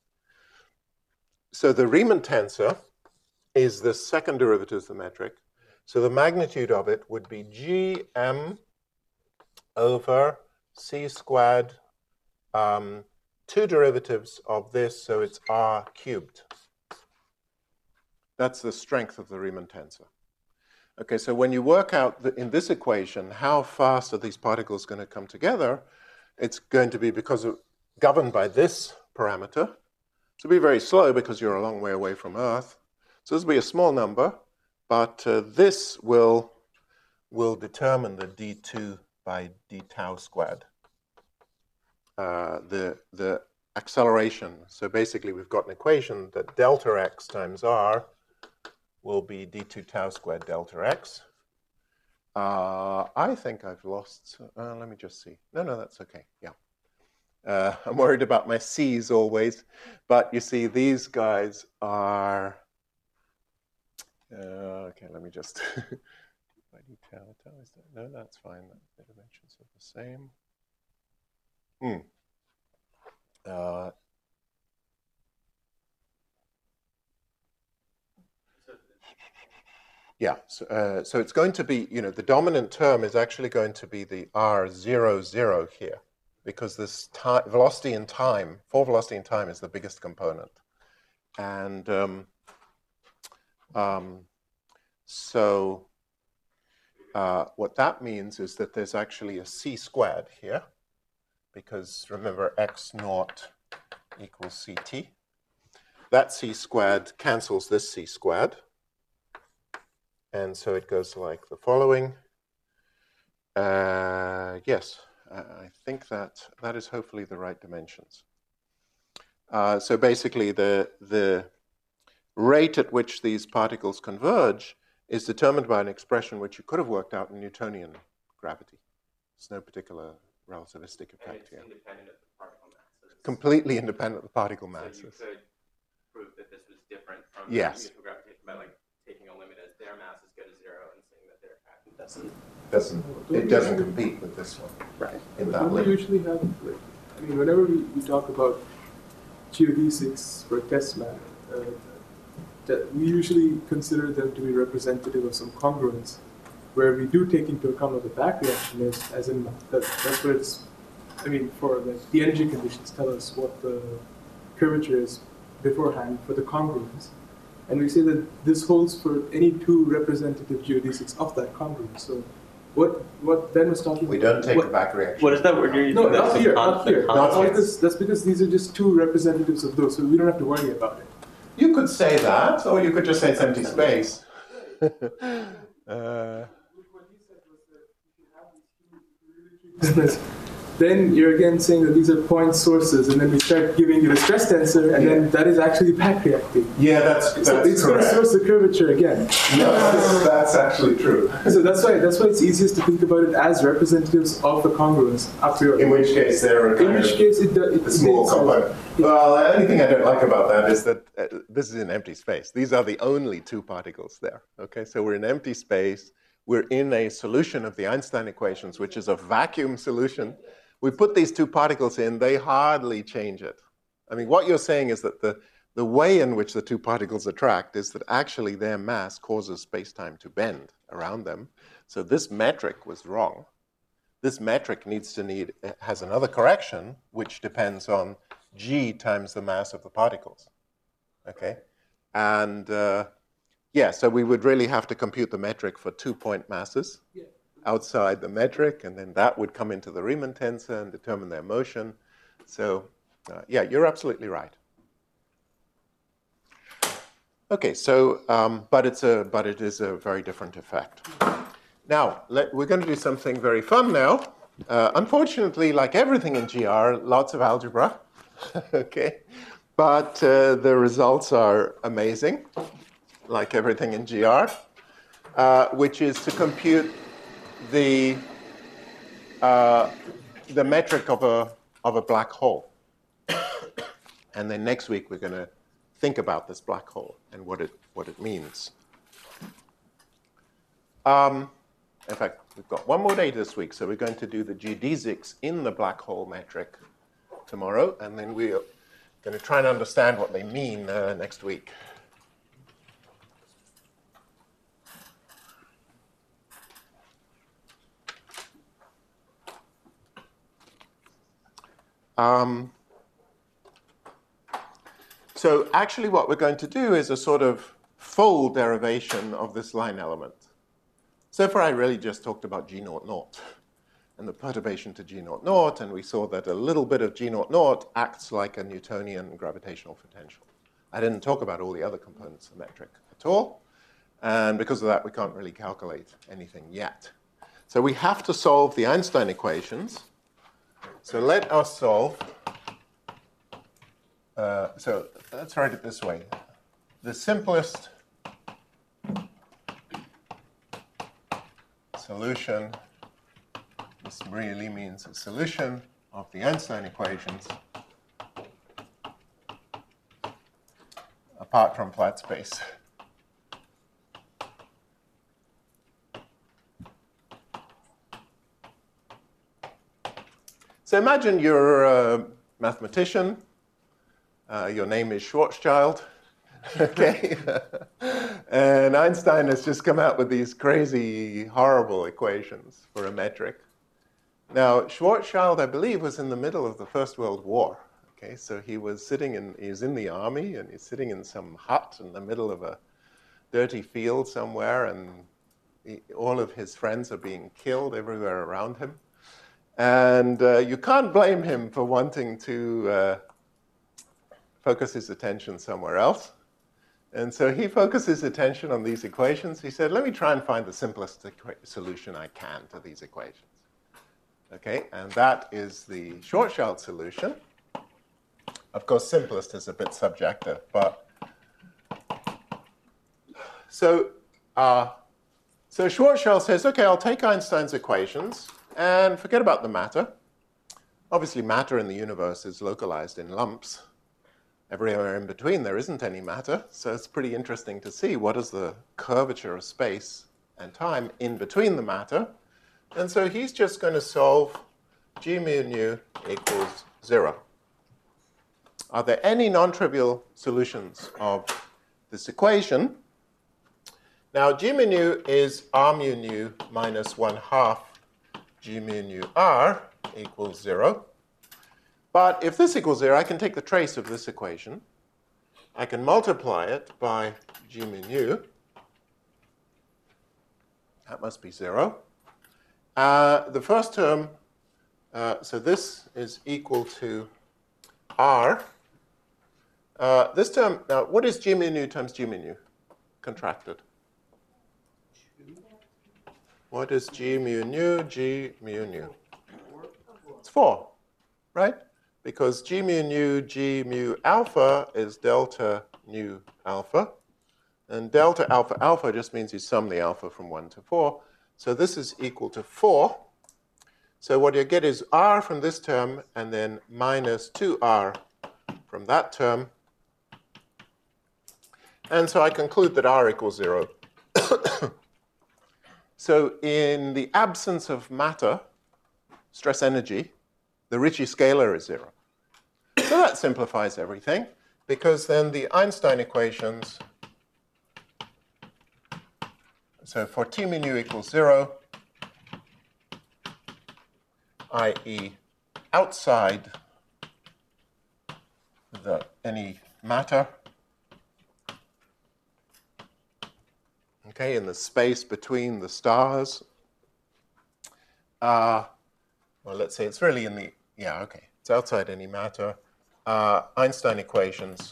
[SPEAKER 1] So the Riemann tensor is the second derivative of the metric. So the magnitude of it would be gm over c squared, two derivatives of this, so it's r cubed. That's the strength of the Riemann tensor. Okay, so when you work out in this equation how fast are these particles going to come together, it's going to be governed by this parameter. So it'll be very slow because you're a long way away from Earth. So this will be a small number, but this will determine the d2 by d tau squared. The acceleration. So basically we've got an equation that delta x times r will be d2 tau squared delta x. I think I've lost, let me just see. No, that's okay, yeah. I'm worried about my C's always, but you see these guys are, okay, let me just, no, that's fine, the dimensions are the same. Yeah, so it's going to be, the dominant term is actually going to be the R00 here, because this velocity in time, full velocity in time is the biggest component. And so what that means is that there's actually a c squared here, because remember x naught equals ct. That c squared cancels this c squared. And so it goes like the following. Yes, I think that is hopefully the right dimensions. So basically the rate at which these particles converge is determined by an expression which you could have worked out in Newtonian gravity. There's no particular relativistic effect here.
[SPEAKER 5] Independent of the particle masses.
[SPEAKER 1] Completely independent of the particle masses.
[SPEAKER 5] So you could prove that this was different from
[SPEAKER 1] uniform
[SPEAKER 5] gravitation by like taking a limit as their masses go to 0 and saying that their attraction
[SPEAKER 1] doesn't compete with this one.
[SPEAKER 5] Right.
[SPEAKER 1] In that
[SPEAKER 3] Don't we
[SPEAKER 1] limit.
[SPEAKER 3] usually have, like, I mean, whenever we talk about geodesics for test matter, that we usually consider them to be representative of some congruence, where we do take into account what the back reaction is, as in that's where it's, I mean, for like the energy conditions tell us what the curvature is beforehand for the congruence. And we say that this holds for any two representative geodesics of that congruence. So what Ben was talking about.
[SPEAKER 1] We don't take the back reaction.
[SPEAKER 5] What is that word you're using?
[SPEAKER 3] No, not here, not here.
[SPEAKER 1] Not
[SPEAKER 3] That's because these are just two representatives of those, so we don't have to worry about it.
[SPEAKER 1] You could say that, or you could just say it's empty space.
[SPEAKER 3] What he said was that if you have these two really then you're again saying that these are point sources, and then we start giving you a stress tensor, and then that is actually back reacting.
[SPEAKER 1] Yeah, that's
[SPEAKER 3] So it's going to
[SPEAKER 1] correct.
[SPEAKER 3] source the curvature again.
[SPEAKER 1] No, that's actually true.
[SPEAKER 3] So that's why it's easiest to think about it as representatives of the congruence a priori.
[SPEAKER 1] In which case, they're
[SPEAKER 3] In which case it
[SPEAKER 1] a small
[SPEAKER 3] stays-
[SPEAKER 1] component. Well, the only thing I don't like about that is that this is in empty space. These are the only two particles there. Okay, so we're in empty space. We're in a solution of the Einstein equations, which is a vacuum solution. We put these two particles in, they hardly change it. I mean, what you're saying is that the way in which the two particles attract is that actually their mass causes space-time to bend around them. So this metric was wrong. This metric has another correction, which depends on g times the mass of the particles. Okay? And yeah, so we would really have to compute the metric for 2-point masses.
[SPEAKER 3] Yeah.
[SPEAKER 1] outside the metric, and then that would come into the Riemann tensor and determine their motion. So, yeah, you're absolutely right. Okay, so, but it is a very different effect. Now, we're going to do something very fun now. Unfortunately, like everything in GR, lots of algebra. Okay, but the results are amazing, like everything in GR, which is to compute the metric of a black hole. And then next week we're going to think about this black hole and what it means. In fact, we've got one more day this week, so we're going to do the geodesics in the black hole metric tomorrow, and then we're going to try and understand what they mean next week. So actually what we're going to do is a sort of full derivation of this line element. So far I really just talked about G0 and the perturbation to G0, and we saw that a little bit of G0 acts like a Newtonian gravitational potential. I didn't talk about all the other components of the metric at all, and because of that we can't really calculate anything yet. So we have to solve the Einstein equations. So let us solve. So let's write it this way. The simplest solution, this really means a solution of the Einstein equations apart from flat space. So imagine you're a mathematician. Your name is Schwarzschild, okay? And Einstein has just come out with these crazy, horrible equations for a metric. Now, Schwarzschild, I believe, was in the middle of the First World War, okay? So he was in the army, and he's sitting in some hut in the middle of a dirty field somewhere, and all of his friends are being killed everywhere around him. And you can't blame him for wanting to focus his attention somewhere else. And so he focused his attention on these equations. He said, let me try and find the simplest solution I can to these equations. Okay, and that is the Schwarzschild solution. Of course, simplest is a bit subjective, but so Schwarzschild says, okay, I'll take Einstein's equations and forget about the matter. Obviously, matter in the universe is localized in lumps. Everywhere in between, there isn't any matter. So it's pretty interesting to see what is the curvature of space and time in between the matter. And so he's just going to solve G mu nu equals 0. Are there any non-trivial solutions of this equation? Now, G mu nu is R mu nu minus 1/2 G mu nu R equals 0. But if this equals 0, I can take the trace of this equation. I can multiply it by G mu nu. That must be 0. The first term, so this is equal to R. This term, now what is G mu nu times G mu nu contracted? What is G mu nu, G mu nu? It's 4, right? Because G mu nu, G mu alpha is delta nu alpha. And delta alpha alpha just means you sum the alpha from 1 to 4. So this is equal to 4. So what you get is R from this term, and then minus 2R from that term. And so I conclude that R equals 0. So in the absence of matter, stress energy, the Ricci scalar is 0. So that simplifies everything, because then the Einstein equations, so for T mu nu equals 0, i.e. outside any matter, okay, in the space between the stars, well, let's say it's really in the, yeah, okay, it's outside any matter. Einstein equations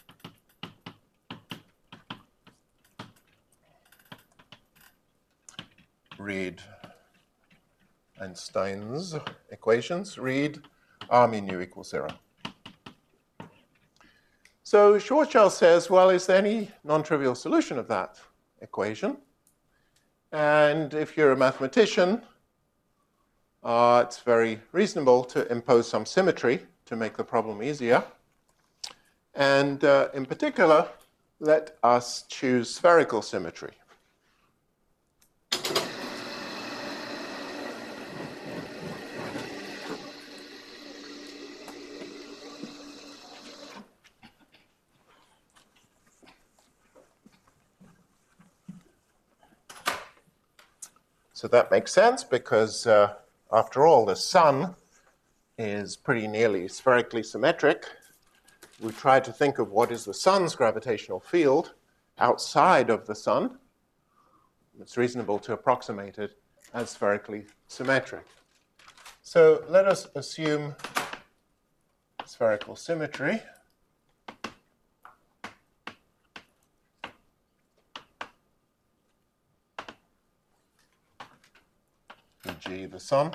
[SPEAKER 1] read Einstein's equations read R mu nu equals 0. So Schwarzschild says, well, is there any non-trivial solution of that equation? And if you're a mathematician, it's very reasonable to impose some symmetry to make the problem easier. And in particular, let us choose spherical symmetry. So that makes sense because, after all, the sun is pretty nearly spherically symmetric. We try to think of what is the sun's gravitational field outside of the sun. It's reasonable to approximate it as spherically symmetric. So let us assume spherical symmetry. E.g. the sun.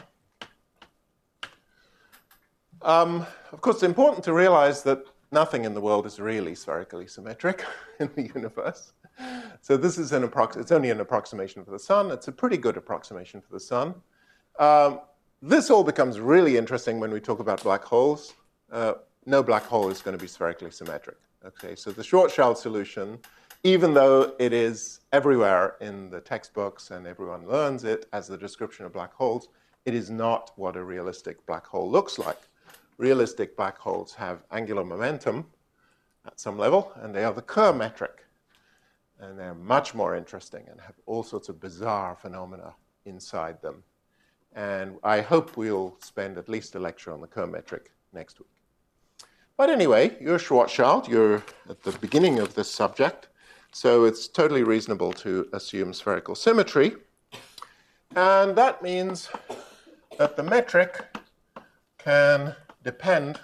[SPEAKER 1] Of course, it's important to realize that nothing in the world is really spherically symmetric in the universe. So this is it's only an approximation for the sun. It's a pretty good approximation for the sun. This all becomes really interesting when we talk about black holes. No black hole is going to be spherically symmetric. Okay, so the Schwarzschild solution, even though it is everywhere in the textbooks and everyone learns it as the description of black holes, it is not what a realistic black hole looks like. Realistic black holes have angular momentum at some level, and they are the Kerr metric. And they're much more interesting and have all sorts of bizarre phenomena inside them. And I hope we'll spend at least a lecture on the Kerr metric next week. But anyway, you're Schwarzschild. You're at the beginning of this subject. So it's totally reasonable to assume spherical symmetry. And that means that the metric can depend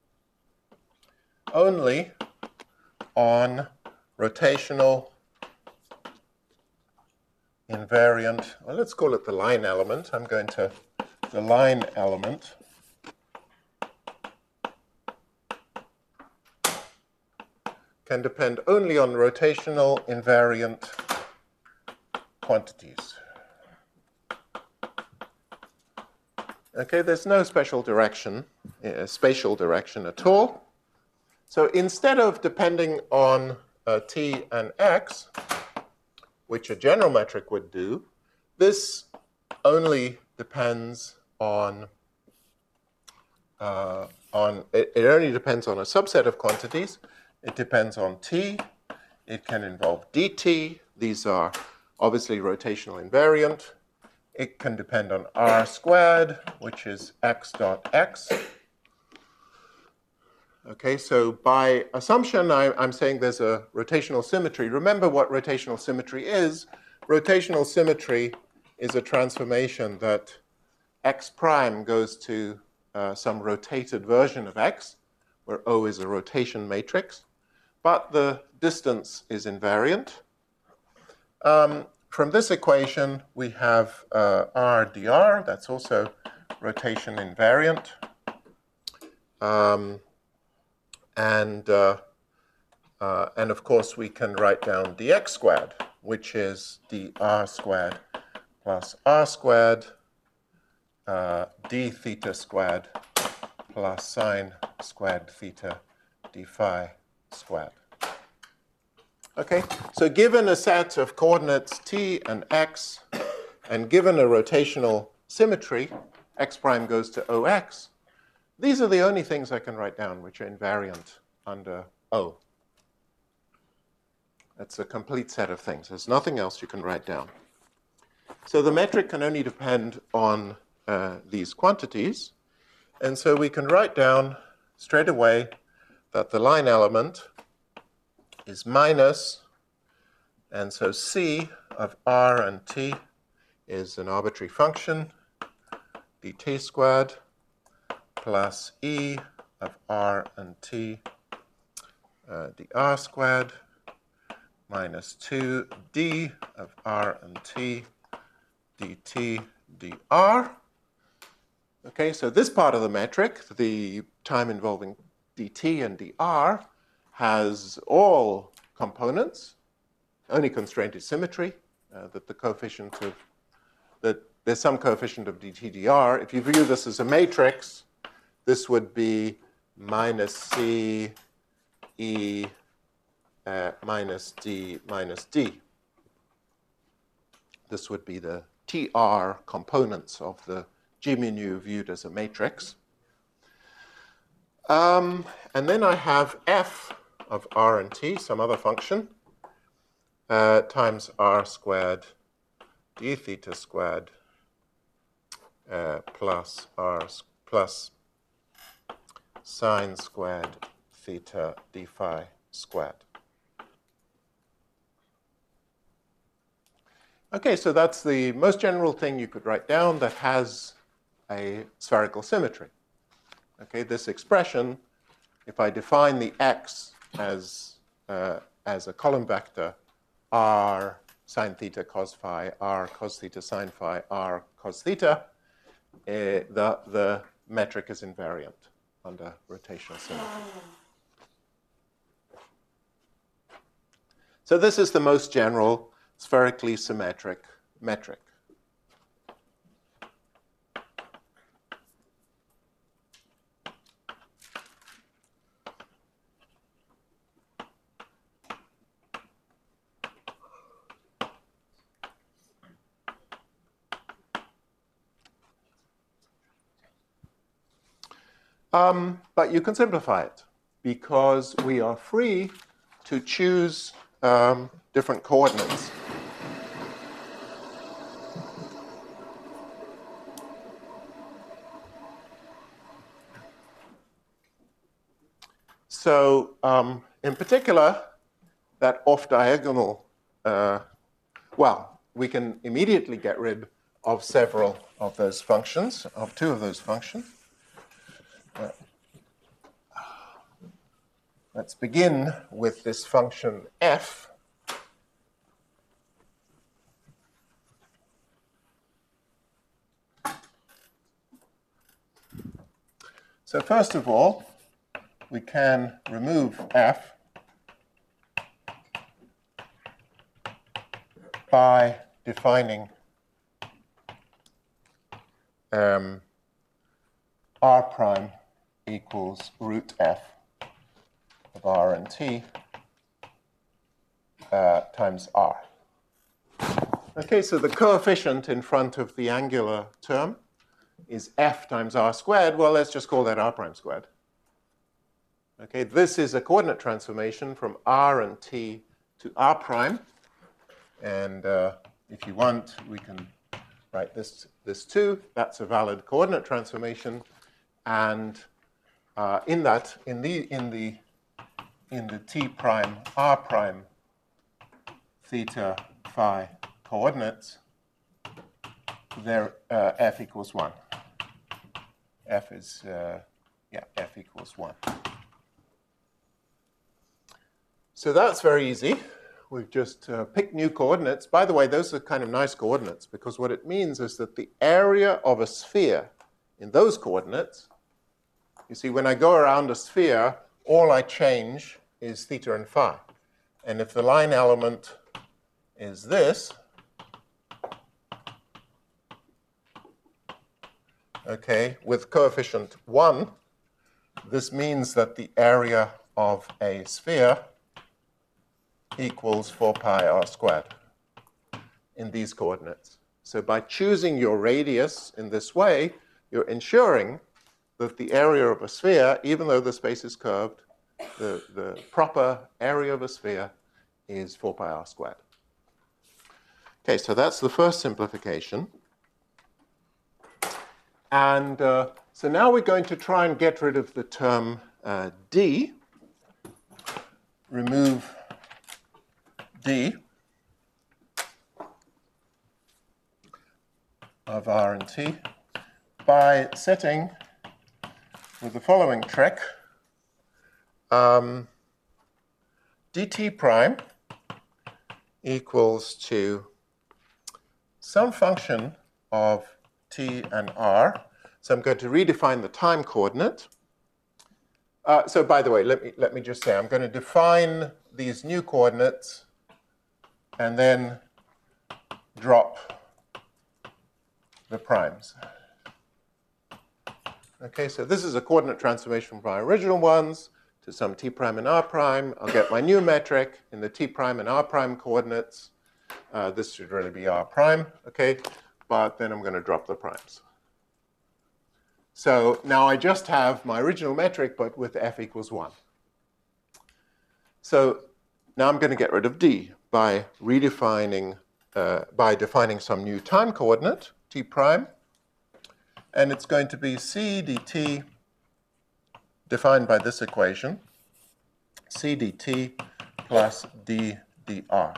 [SPEAKER 1] only on rotational invariant, well, let's call it the line element. The line element can depend only on rotational invariant quantities. Okay, there's no special direction, spatial direction at all. So instead of depending on t and x, which a general metric would do, this only depends on it only depends on a subset of quantities. It depends on t. It can involve dt. These are obviously rotational invariant. It can depend on r squared, which is x dot x. Okay, so by assumption, I'm saying there's a rotational symmetry. Remember what rotational symmetry is. Rotational symmetry is a transformation that x prime goes to some rotated version of x, where O is a rotation matrix, but the distance is invariant. From this equation, we have r dr. That's also rotation invariant. And of course, we can write down dx squared, which is dr squared plus r squared, d theta squared plus sine squared theta d phi squared. Okay, so given a set of coordinates t and x, and given a rotational symmetry, x prime goes to ox, these are the only things I can write down which are invariant under O. That's a complete set of things. There's nothing else you can write down. So the metric can only depend on these quantities. And so we can write down straight away that the line element is minus, and so C of R and T is an arbitrary function, dt squared plus E of R and T dr squared minus 2d of R and T dt dr. Okay, so this part of the metric, the time involving dt and dr, has all components. Only constraint is symmetry, that the coefficient of, that there's some coefficient of dt dr. If you view this as a matrix, this would be minus c e minus d minus d. This would be the tr components of the G mu nu viewed as a matrix. And then I have f of R and T, some other function, times R squared d theta squared plus sine squared theta d phi squared. Okay, so that's the most general thing you could write down that has a spherical symmetry. Okay, this expression, if I define the x as a column vector, r sine theta cos phi, r cos theta sine phi, r cos theta, the metric is invariant under rotational symmetry. So this is the most general spherically symmetric metric. But you can simplify it because we are free to choose different coordinates. So in particular, that off-diagonal, well, we can immediately get rid of several of those functions, of two of those functions. Let's begin with this function f. So first of all, we can remove f by defining r prime equals root f of R and T times R. Okay, so the coefficient in front of the angular term is f times R squared. Well, let's just call that R prime squared. Okay, this is a coordinate transformation from R and T to R prime. And if you want, we can write this too. That's a valid coordinate transformation. And in the T prime R prime theta phi coordinates, there f equals 1. F is f equals 1. So that's very easy. We've just picked new coordinates. By the way, those are kind of nice coordinates because what it means is that the area of a sphere in those coordinates, you see, when I go around a sphere, all I change is theta and phi. And if the line element is this, okay, with coefficient 1, this means that the area of a sphere equals 4 pi r squared in these coordinates. So by choosing your radius in this way, you're ensuring that the area of a sphere, even though the space is curved, the proper area of a sphere is 4 pi r squared. Okay, so that's the first simplification. And so now we're going to try and get rid of the term d, remove d of R and T by setting with the following trick. Dt prime equals to some function of t and r. So I'm going to redefine the time coordinate. So by the way, let me just say, I'm going to define these new coordinates and then drop the primes. Okay, so this is a coordinate transformation from my original ones to some t prime and r prime. I'll get my new metric in the t prime and r prime coordinates. This should really be r prime, okay? But then I'm going to drop the primes. So now I just have my original metric, but with f equals 1. So now I'm going to get rid of d by redefining, by defining some new time coordinate, t prime. And it's going to be c dt defined by this equation, c dt plus d dr.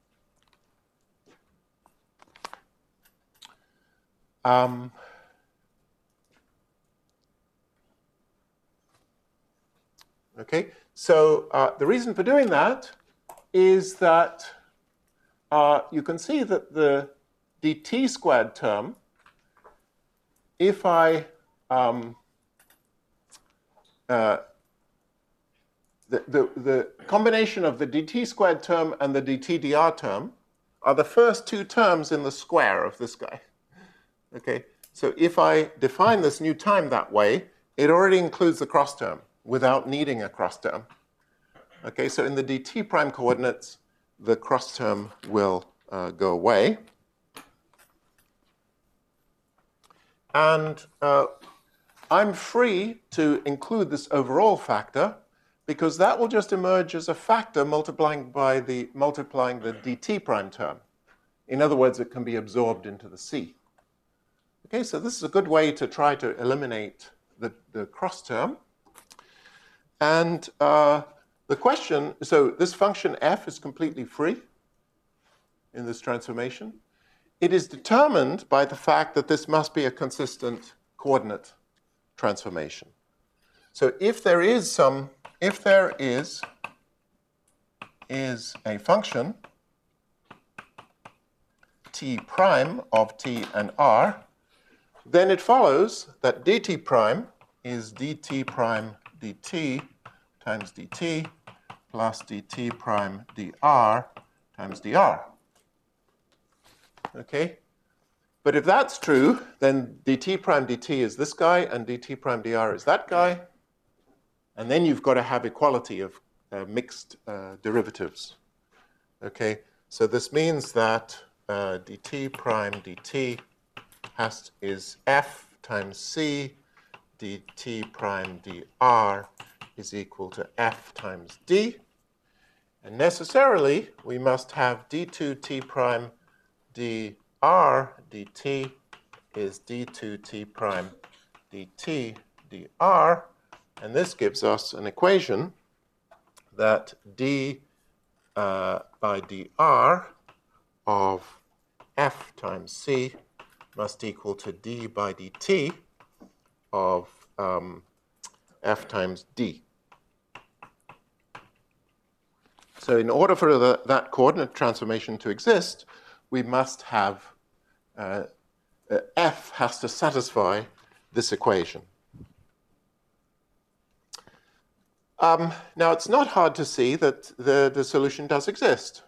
[SPEAKER 1] Okay, so the reason for doing that is that you can see that the dt squared term, if I the combination of the dt squared term and the dt dr term are the first two terms in the square of this guy. Okay, so if I define this new time that way, it already includes the cross term without needing a cross term. Okay, so in the dt prime coordinates, the cross term will go away. And I'm free to include this overall factor because that will just emerge as a factor multiplying the dt prime term. In other words, it can be absorbed into the c. Okay, so this is a good way to try to eliminate the cross term. And the question, so this function f is completely free in this transformation. It is determined by the fact that this must be a consistent coordinate transformation. So if there is a function t prime of t and r, then it follows that dt prime is dt prime dt times dt plus dt prime dr times dr. Okay? But if that's true, then dt prime dt is this guy, and dt prime dr is that guy. And then you've got to have equality of mixed derivatives. Okay? So this means that dt prime dt is f times c, dt prime dr is equal to f times d. And necessarily, we must have d2t prime dr dt is d2t prime dt dr. And this gives us an equation that d by dr of f times c must equal to d by dt of f times d. So in order for that coordinate transformation to exist, we must have f has to satisfy this equation. Now, it's not hard to see that the solution does exist.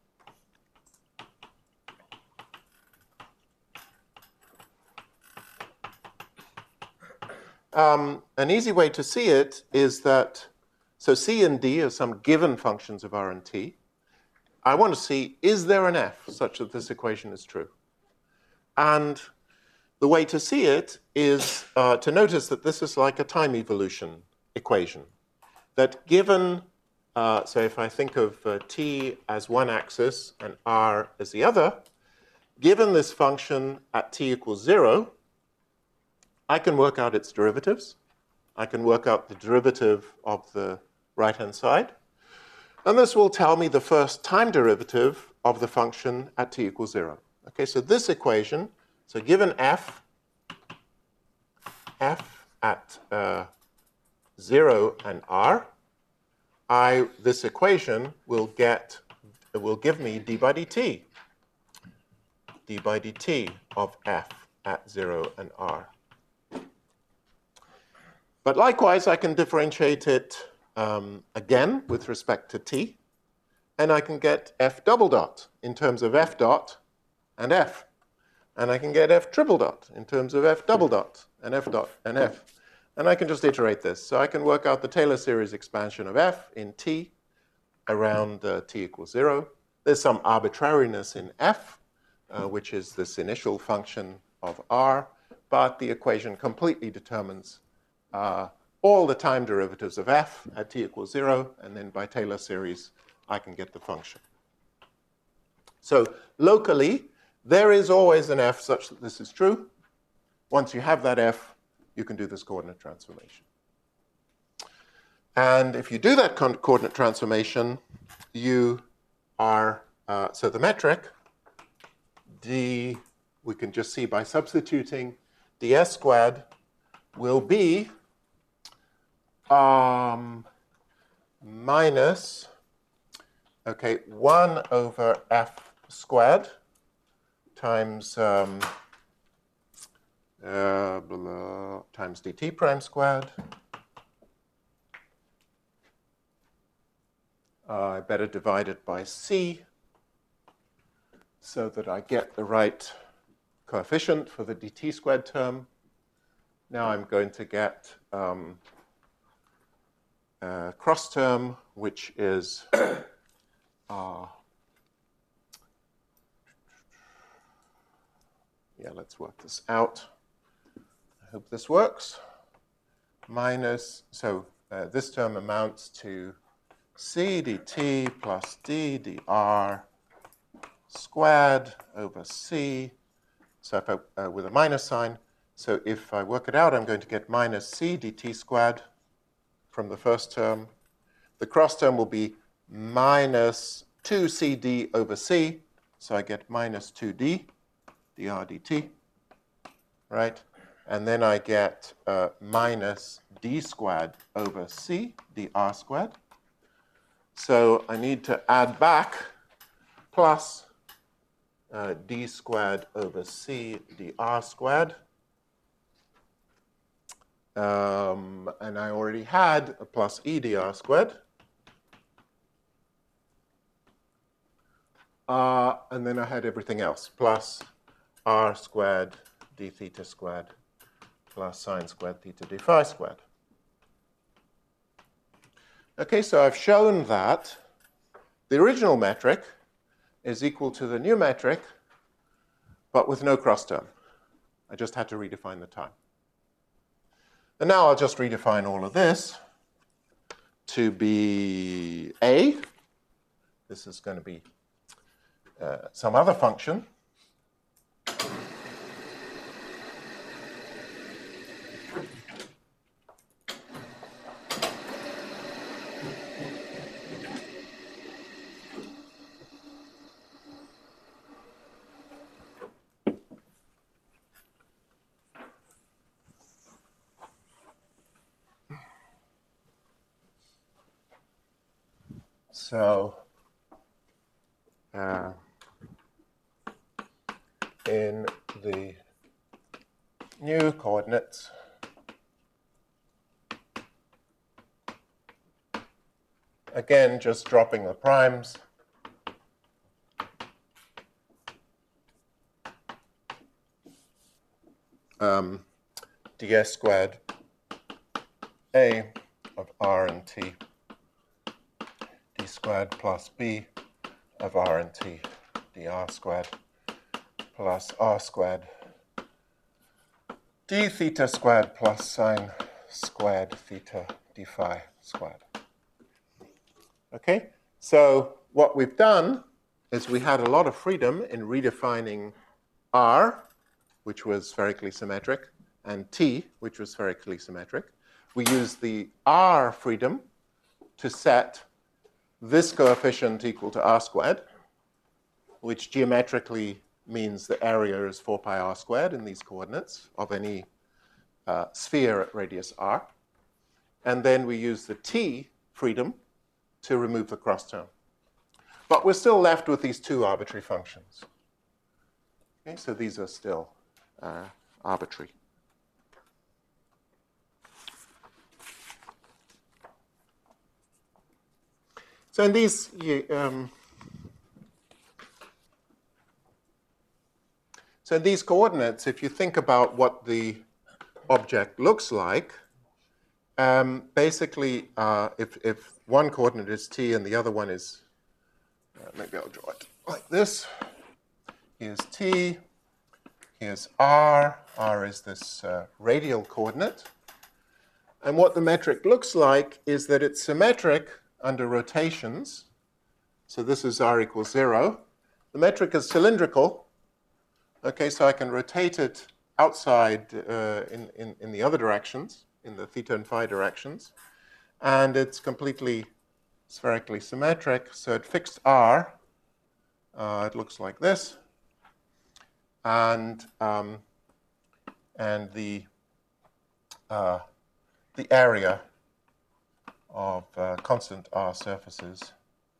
[SPEAKER 1] An easy way to see it is that, so c and d are some given functions of r and t. I want to see, is there an f such that this equation is true? And the way to see it is to notice that this is like a time evolution equation. That given, so if I think of t as one axis and r as the other, given this function at t equals 0, I can work out its derivatives. I can work out the derivative of the right-hand side. And this will tell me the first time derivative of the function at t equals 0. Okay, so this equation, so given f, f at 0 and r, this equation will give me d by dt of f at 0 and r. But likewise, I can differentiate it again with respect to t, and I can get f double dot in terms of f dot and f. And I can get f triple dot in terms of f double dot and f dot and f. And I can just iterate this. So I can work out the Taylor series expansion of f in t around t equals 0. There's some arbitrariness in f, which is this initial function of r, but the equation completely determines all the time derivatives of f at t equals 0, and then by Taylor series, I can get the function. So locally, there is always an f such that this is true. Once you have that f, you can do this coordinate transformation. And if you do that coordinate transformation, you are, so the metric, d, we can just see by substituting, ds squared will be minus, 1 over f squared times times dt prime squared. I better divide it by c so that I get the right coefficient for the dt squared term. Now I'm going to get a cross term, which is let's work this out. I hope this works. Minus, so this term amounts to c dt plus d dr squared over c. So if with a minus sign. So if I work it out, I'm going to get minus c dt squared from the first term. The cross term will be minus 2cd over c. So I get minus 2d dr dt, right? And then I get minus d squared over c dr squared. So I need to add back plus d squared over c dr squared. And I already had a plus e dr squared. And then I had everything else, plus r squared d theta squared plus sine squared theta d phi squared. Okay, so I've shown that the original metric is equal to the new metric, but with no cross term. I just had to redefine the time. And now I'll just redefine all of this to be a. This is going to be some other function. So in the new coordinates, again, just dropping the primes, ds squared a of r and t d squared plus b of r and t dr squared plus r squared d theta squared plus sine squared theta d phi squared. Okay, so what we've done is we had a lot of freedom in redefining r, which was spherically symmetric, and t, which was spherically symmetric. We used the r freedom to set this coefficient equal to r squared, which geometrically means the area is 4 pi r squared in these coordinates of any sphere at radius r. And then we use the t freedom to remove the cross term. But we're still left with these two arbitrary functions. Okay, so these are still arbitrary. So in these, so in these coordinates, if you think about what the object looks like, basically, if one coordinate is t and the other one is, maybe I'll draw it like this. Here's t, here's r. R is this radial coordinate. And what the metric looks like is that it's symmetric under rotations. So this is r equals 0. The metric is cylindrical. Okay, so I can rotate it outside in the other directions, in the theta and phi directions. And it's completely spherically symmetric. So at fixed r, it looks like this. And the area of constant r surfaces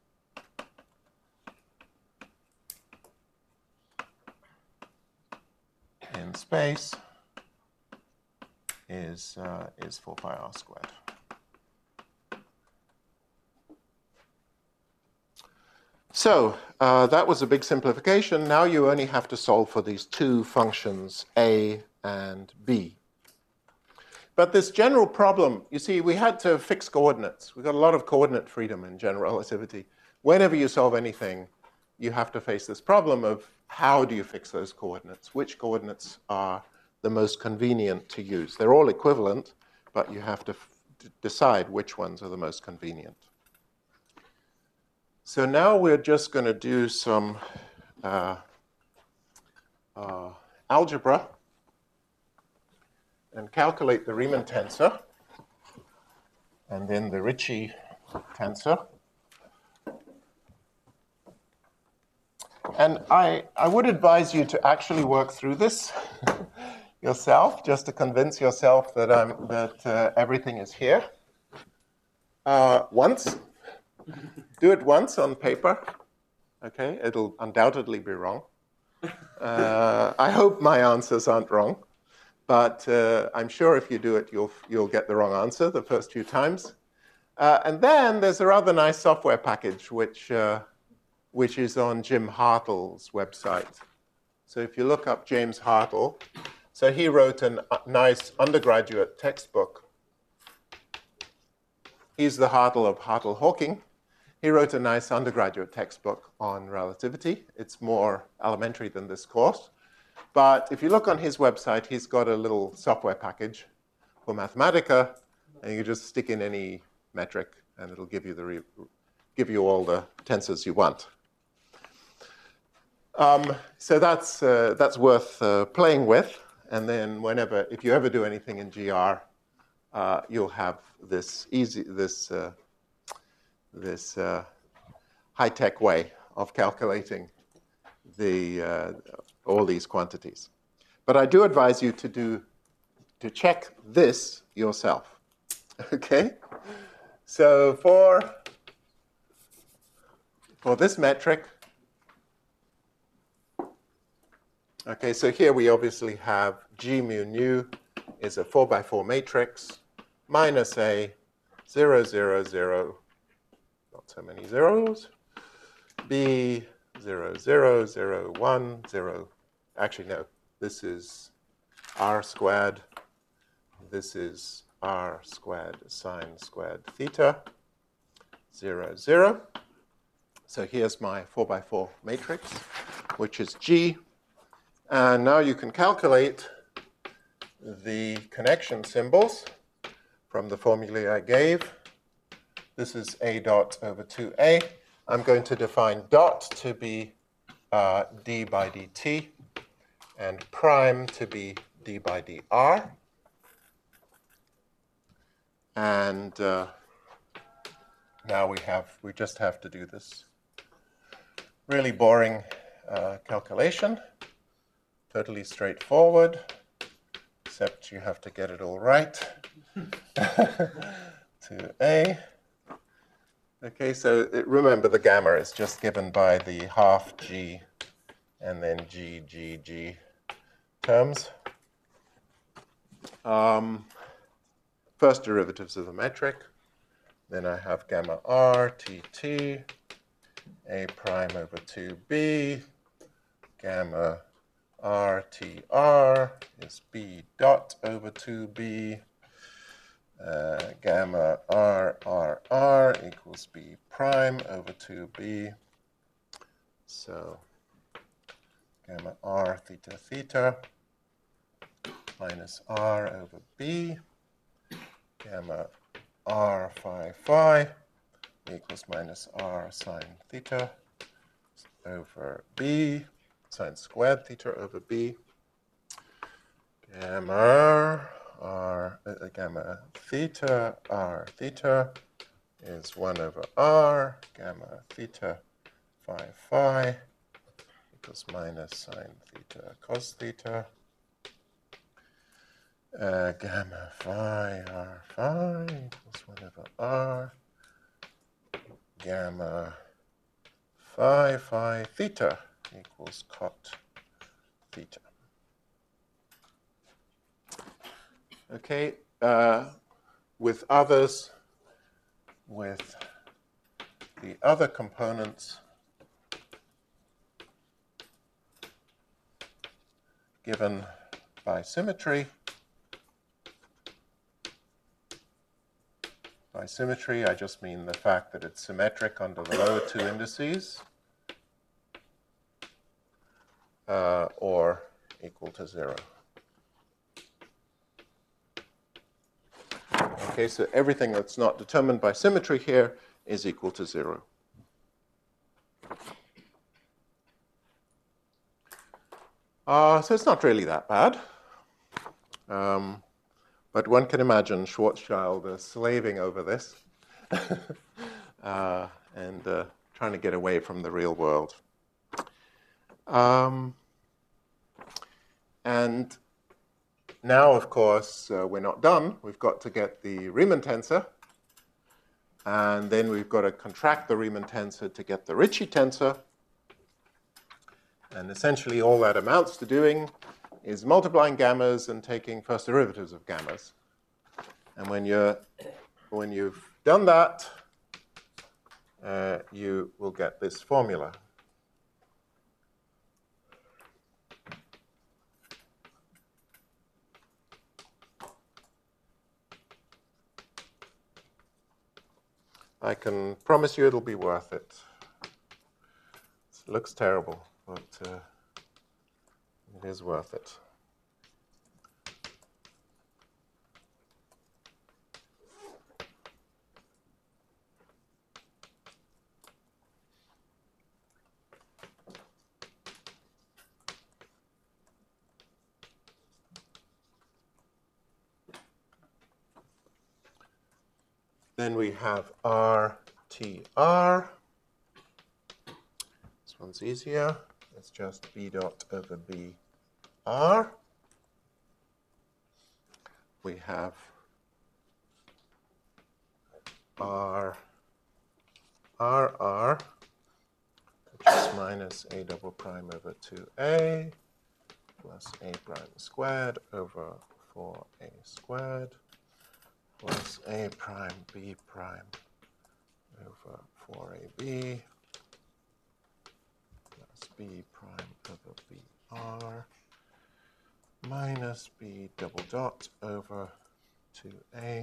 [SPEAKER 1] in space is 4 pi r squared. So that was a big simplification. Now you only have to solve for these two functions, a and b. But this general problem, you see, we had to fix coordinates. We've got a lot of coordinate freedom in general relativity. Whenever you solve anything, you have to face this problem of how do you fix those coordinates? Which coordinates are the most convenient to use? They're all equivalent, but you have to decide which ones are the most convenient. So now we're just going to do some algebra and calculate the Riemann tensor and then the Ricci tensor. And I would advise you to actually work through this yourself, just to convince yourself that everything is here. Once. Do it once on paper. Okay, it'll undoubtedly be wrong. I hope my answers aren't wrong, but I'm sure if you do it, you'll get the wrong answer the first few times. And then there's a rather nice software package which is on Jim Hartle's website. So if you look up James Hartle, so he wrote a nice undergraduate textbook. He's the Hartle of Hartle-Hawking. He wrote a nice undergraduate textbook on relativity. It's more elementary than this course. But if you look on his website, he's got a little software package for Mathematica, and you just stick in any metric, and it'll give you all the tensors you want. So that's worth playing with. And then if you ever do anything in GR, you'll have this high-tech way of calculating all these quantities. But I do advise you to check this yourself. Okay? So for this metric, okay, so here we obviously have G mu nu is a 4x4 matrix minus a 0, 0, 0, not so many zeros, B 0, 0, 0, 1, 0. Actually, no, this is r squared. This is r squared sine squared theta, 0, 0. So here's my 4x4 matrix, which is G. And now you can calculate the connection symbols from the formulae I gave. This is a dot over 2a. I'm going to define dot to be d by dt and prime to be d by dr. And now we just have to do this really boring calculation. Totally straightforward. except you have to get it all right. 2a. Okay, so remember the gamma is just given by the half g and then g terms. First derivatives of the metric. Then I have gamma r tt, a prime over 2b, gamma r tr is b dot over 2b, gamma r equals b prime over 2b. So gamma r theta theta minus r over b, gamma r phi phi equals minus r sine theta over b, sine squared theta over b, gamma theta r theta is 1 over r, gamma theta phi phi equals minus sine theta cos theta, gamma phi r phi equals 1 over r, gamma phi phi theta equals cot theta. Okay, with others, with the other components given by symmetry. By symmetry, I just mean the fact that it's symmetric under the lower two indices, or equal to 0. Okay, so everything that's not determined by symmetry here is equal to 0. So it's not really that bad. But one can imagine Schwarzschild slaving over this and trying to get away from the real world. And now, of course, we're not done. We've got to get the Riemann tensor. And then we've got to contract the Riemann tensor to get the Ricci tensor. And essentially all that amounts to doing is multiplying gammas and taking first derivatives of gammas. And when you've done that, you will get this formula. I can promise you it'll be worth it. It looks terrible, but it is worth it. Then we have RTR. This one's easier. It's just B dot over BR. We have RR, which is minus A double prime over 2A plus A prime squared over 4A squared plus A prime B prime over 4AB plus B prime over BR minus B double dot over 2A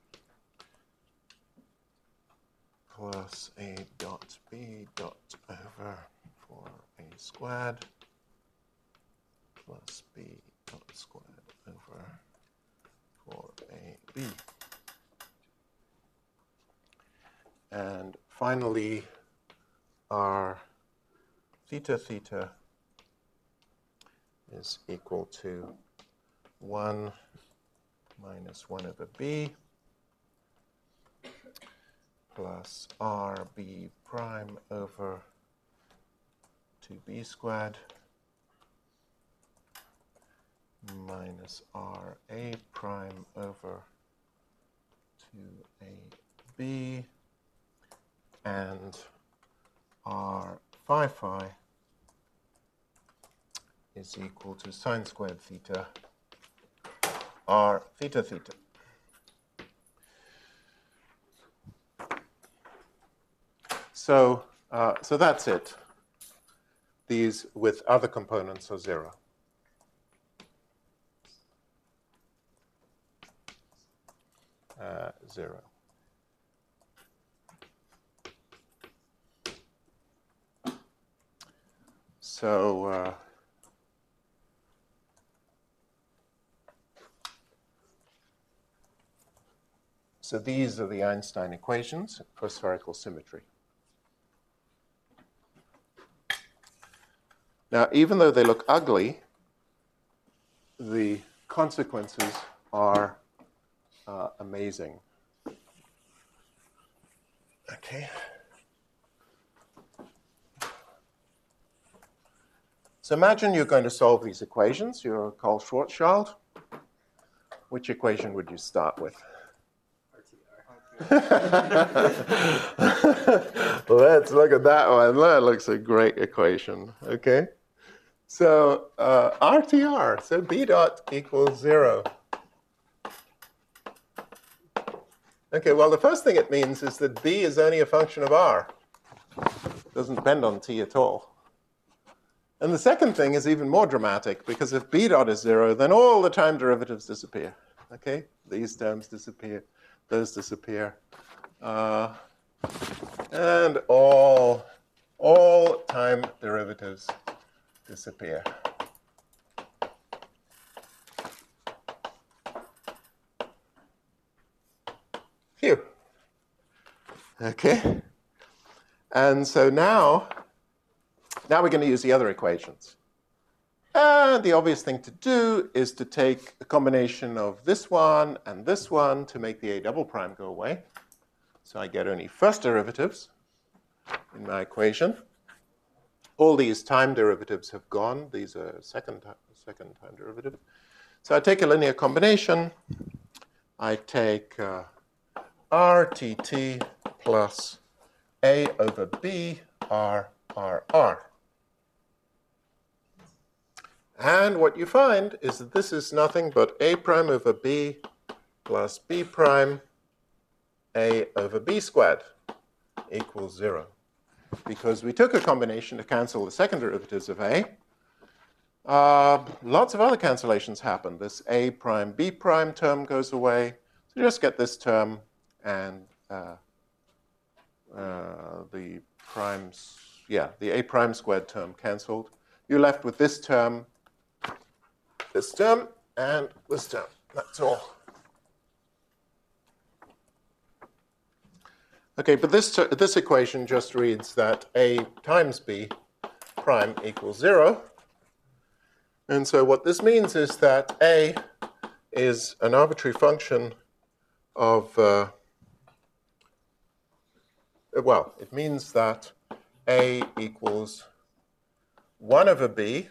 [SPEAKER 1] plus A dot B dot over 4A squared plus B dot squared over 4AB. And finally, our theta theta is equal to 1 minus 1 over B plus RB prime over 2B squared minus r a prime over 2ab and r phi phi is equal to sine squared theta r theta theta. So that's it. These with other components are 0. Zero. So these are the Einstein equations for spherical symmetry. Now, even though they look ugly, the consequences are amazing. Okay. So imagine you're going to solve these equations. You're Karl Schwarzschild. Which equation would you start with? Let's look at that one. That looks a great equation. Okay. So RTR, so B dot equals 0. Okay, well, the first thing it means is that B is only a function of R. It doesn't depend on T at all. And the second thing is even more dramatic, because if B dot is 0, then all the time derivatives disappear. Okay? These terms disappear. Those disappear. And all time derivatives disappear. Phew. Okay. And so now we're going to use the other equations. And the obvious thing to do is to take a combination of this one and this one to make the A double prime go away. So I get only first derivatives in my equation. All these time derivatives have gone. These are second time derivative. So I take a linear combination. I take RTT plus A over B R R R. And what you find is that this is nothing but A prime over B plus B prime A over B squared equals 0. Because we took a combination to cancel the second derivatives of A. Lots of other cancellations happen. This A prime B prime term goes away. So you just get this term and the A prime squared term canceled. You're left with this term, and this term. That's all. Okay, but this equation just reads that A times B prime equals 0. And so what this means is that A is an arbitrary function of, well, it means that A equals 1 over B.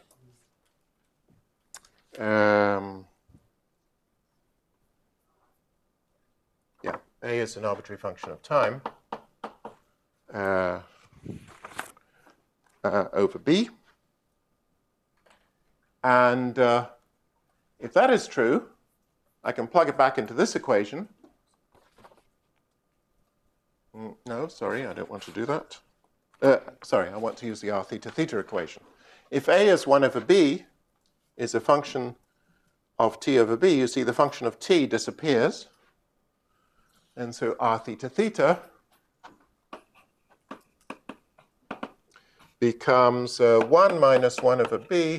[SPEAKER 1] A is an arbitrary function of time over B. And if that is true, I can plug it back into this equation. No, sorry, I don't want to do that. Sorry, I want to use the r theta theta equation. If A is 1 over B is a function of T over B, you see the function of T disappears. And so r theta theta becomes 1 minus 1 over B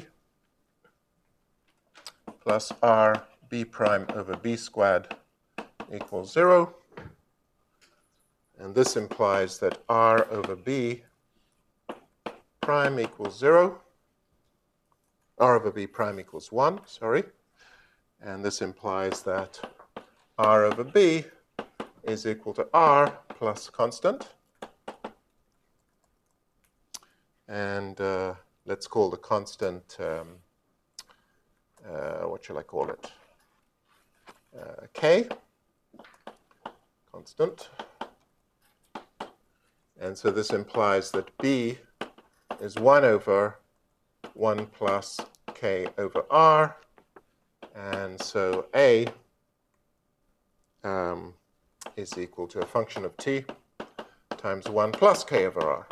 [SPEAKER 1] plus r B prime over B squared equals 0. And this implies that r over B prime equals 0. R over B prime equals 1, sorry. And this implies that r over B is equal to r plus constant. And let's call the constant what shall I call it? K, constant. And so this implies that B is 1 over 1 plus K over R. And so A is equal to a function of T times 1 plus K over R.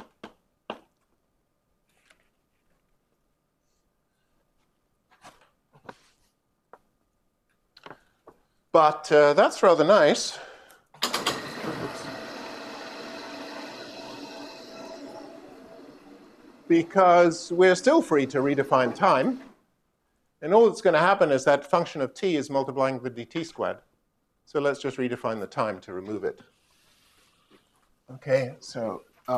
[SPEAKER 1] But that's rather nice. Because we're still free to redefine time. And all that's going to happen is that function of t is multiplying with dt squared. So let's just redefine the time to remove it. Okay, so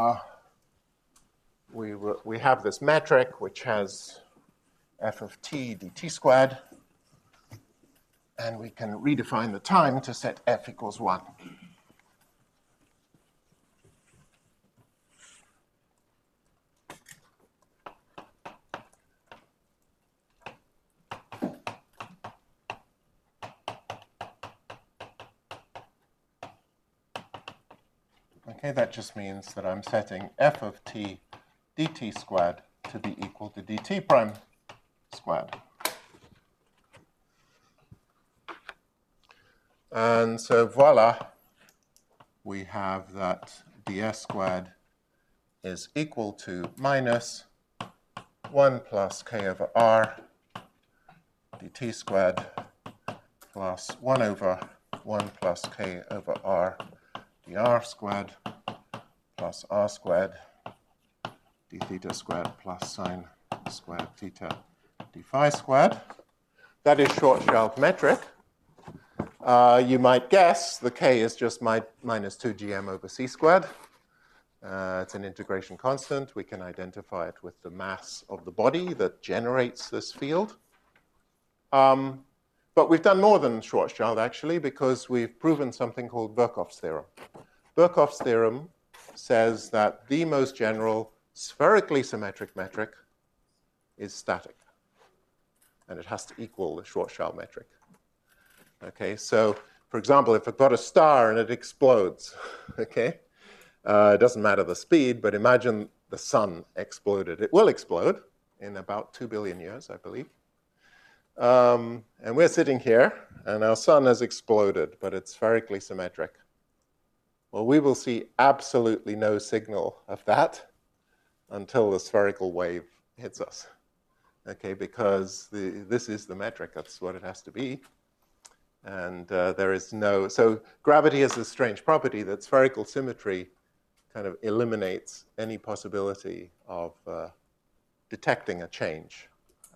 [SPEAKER 1] we have this metric which has f of t dt squared. And we can redefine the time to set f equals 1. Okay, that just means that I'm setting f of t dt squared to be equal to dt prime squared. And so voila, we have that ds squared is equal to minus 1 plus k over r dt squared plus 1 over 1 plus k over r dr squared plus r squared d theta squared plus sine squared theta d phi squared. That is Schwarzschild metric. You might guess the k is just minus 2gm over c squared. It's an integration constant. We can identify it with the mass of the body that generates this field. But we've done more than Schwarzschild, actually, because we've proven something called Birkhoff's theorem. Birkhoff's theorem says that the most general spherically symmetric metric is static. And it has to equal the Schwarzschild metric. Okay, so for example, if I've got a star and it explodes, okay, it doesn't matter the speed, but imagine the sun exploded. It will explode in about 2 billion years, I believe. And we're sitting here, and our sun has exploded, but it's spherically symmetric. Well, we will see absolutely no signal of that until the spherical wave hits us. Okay, because this is the metric. That's what it has to be. And there is no, so gravity has this strange property that spherical symmetry kind of eliminates any possibility of detecting a change,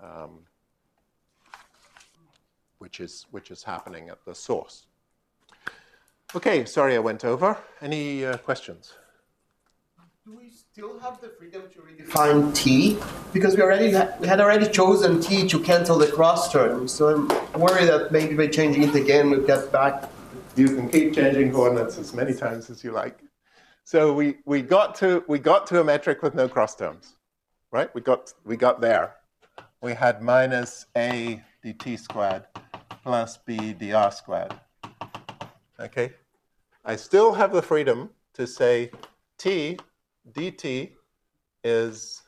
[SPEAKER 1] which is happening at the source. Okay, sorry I went over. Any questions?
[SPEAKER 6] Do we still have the freedom to redefine t? Because we had already chosen t to cancel the cross term. So I'm worried that maybe by changing it again, we'll get back.
[SPEAKER 1] You can keep changing coordinates as many times as you like. So we got to a metric with no cross terms, right? We got there. We had minus a dt squared plus b dr squared. Okay, I still have the freedom to say t dt is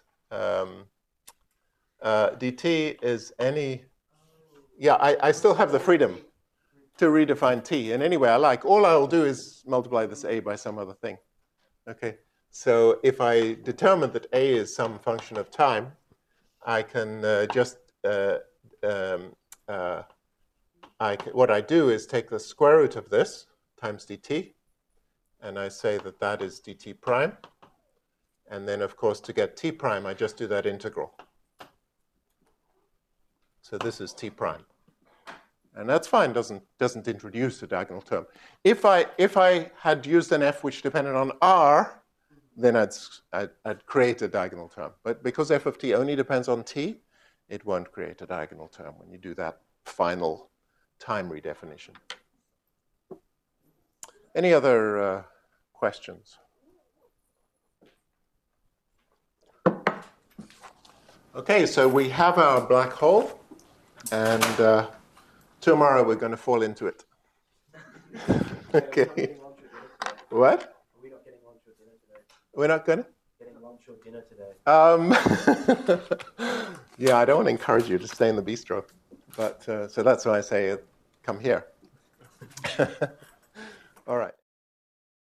[SPEAKER 1] any. Yeah, I still have the freedom to redefine t in any way I like. All I'll do is multiply this a by some other thing. Okay, so if I determine that a is some function of time, I can what I do is take the square root of this times dt, and I say that that is dt prime. And then, of course, to get t prime, I just do that integral. So this is t prime. And that's fine, doesn't introduce a diagonal term. If I had used an f which depended on r, then I'd create a diagonal term. But because f of t only depends on t, it won't create a diagonal term when you do that final time redefinition. Any other questions? Okay, so we have our black hole. and tomorrow we're going to fall into it. Okay. What?
[SPEAKER 7] Are we not getting lunch or dinner today?
[SPEAKER 1] We're not going to?
[SPEAKER 7] Getting lunch or dinner today?
[SPEAKER 1] Yeah, I don't want to encourage you to stay in the bistro, but so that's why I say come here.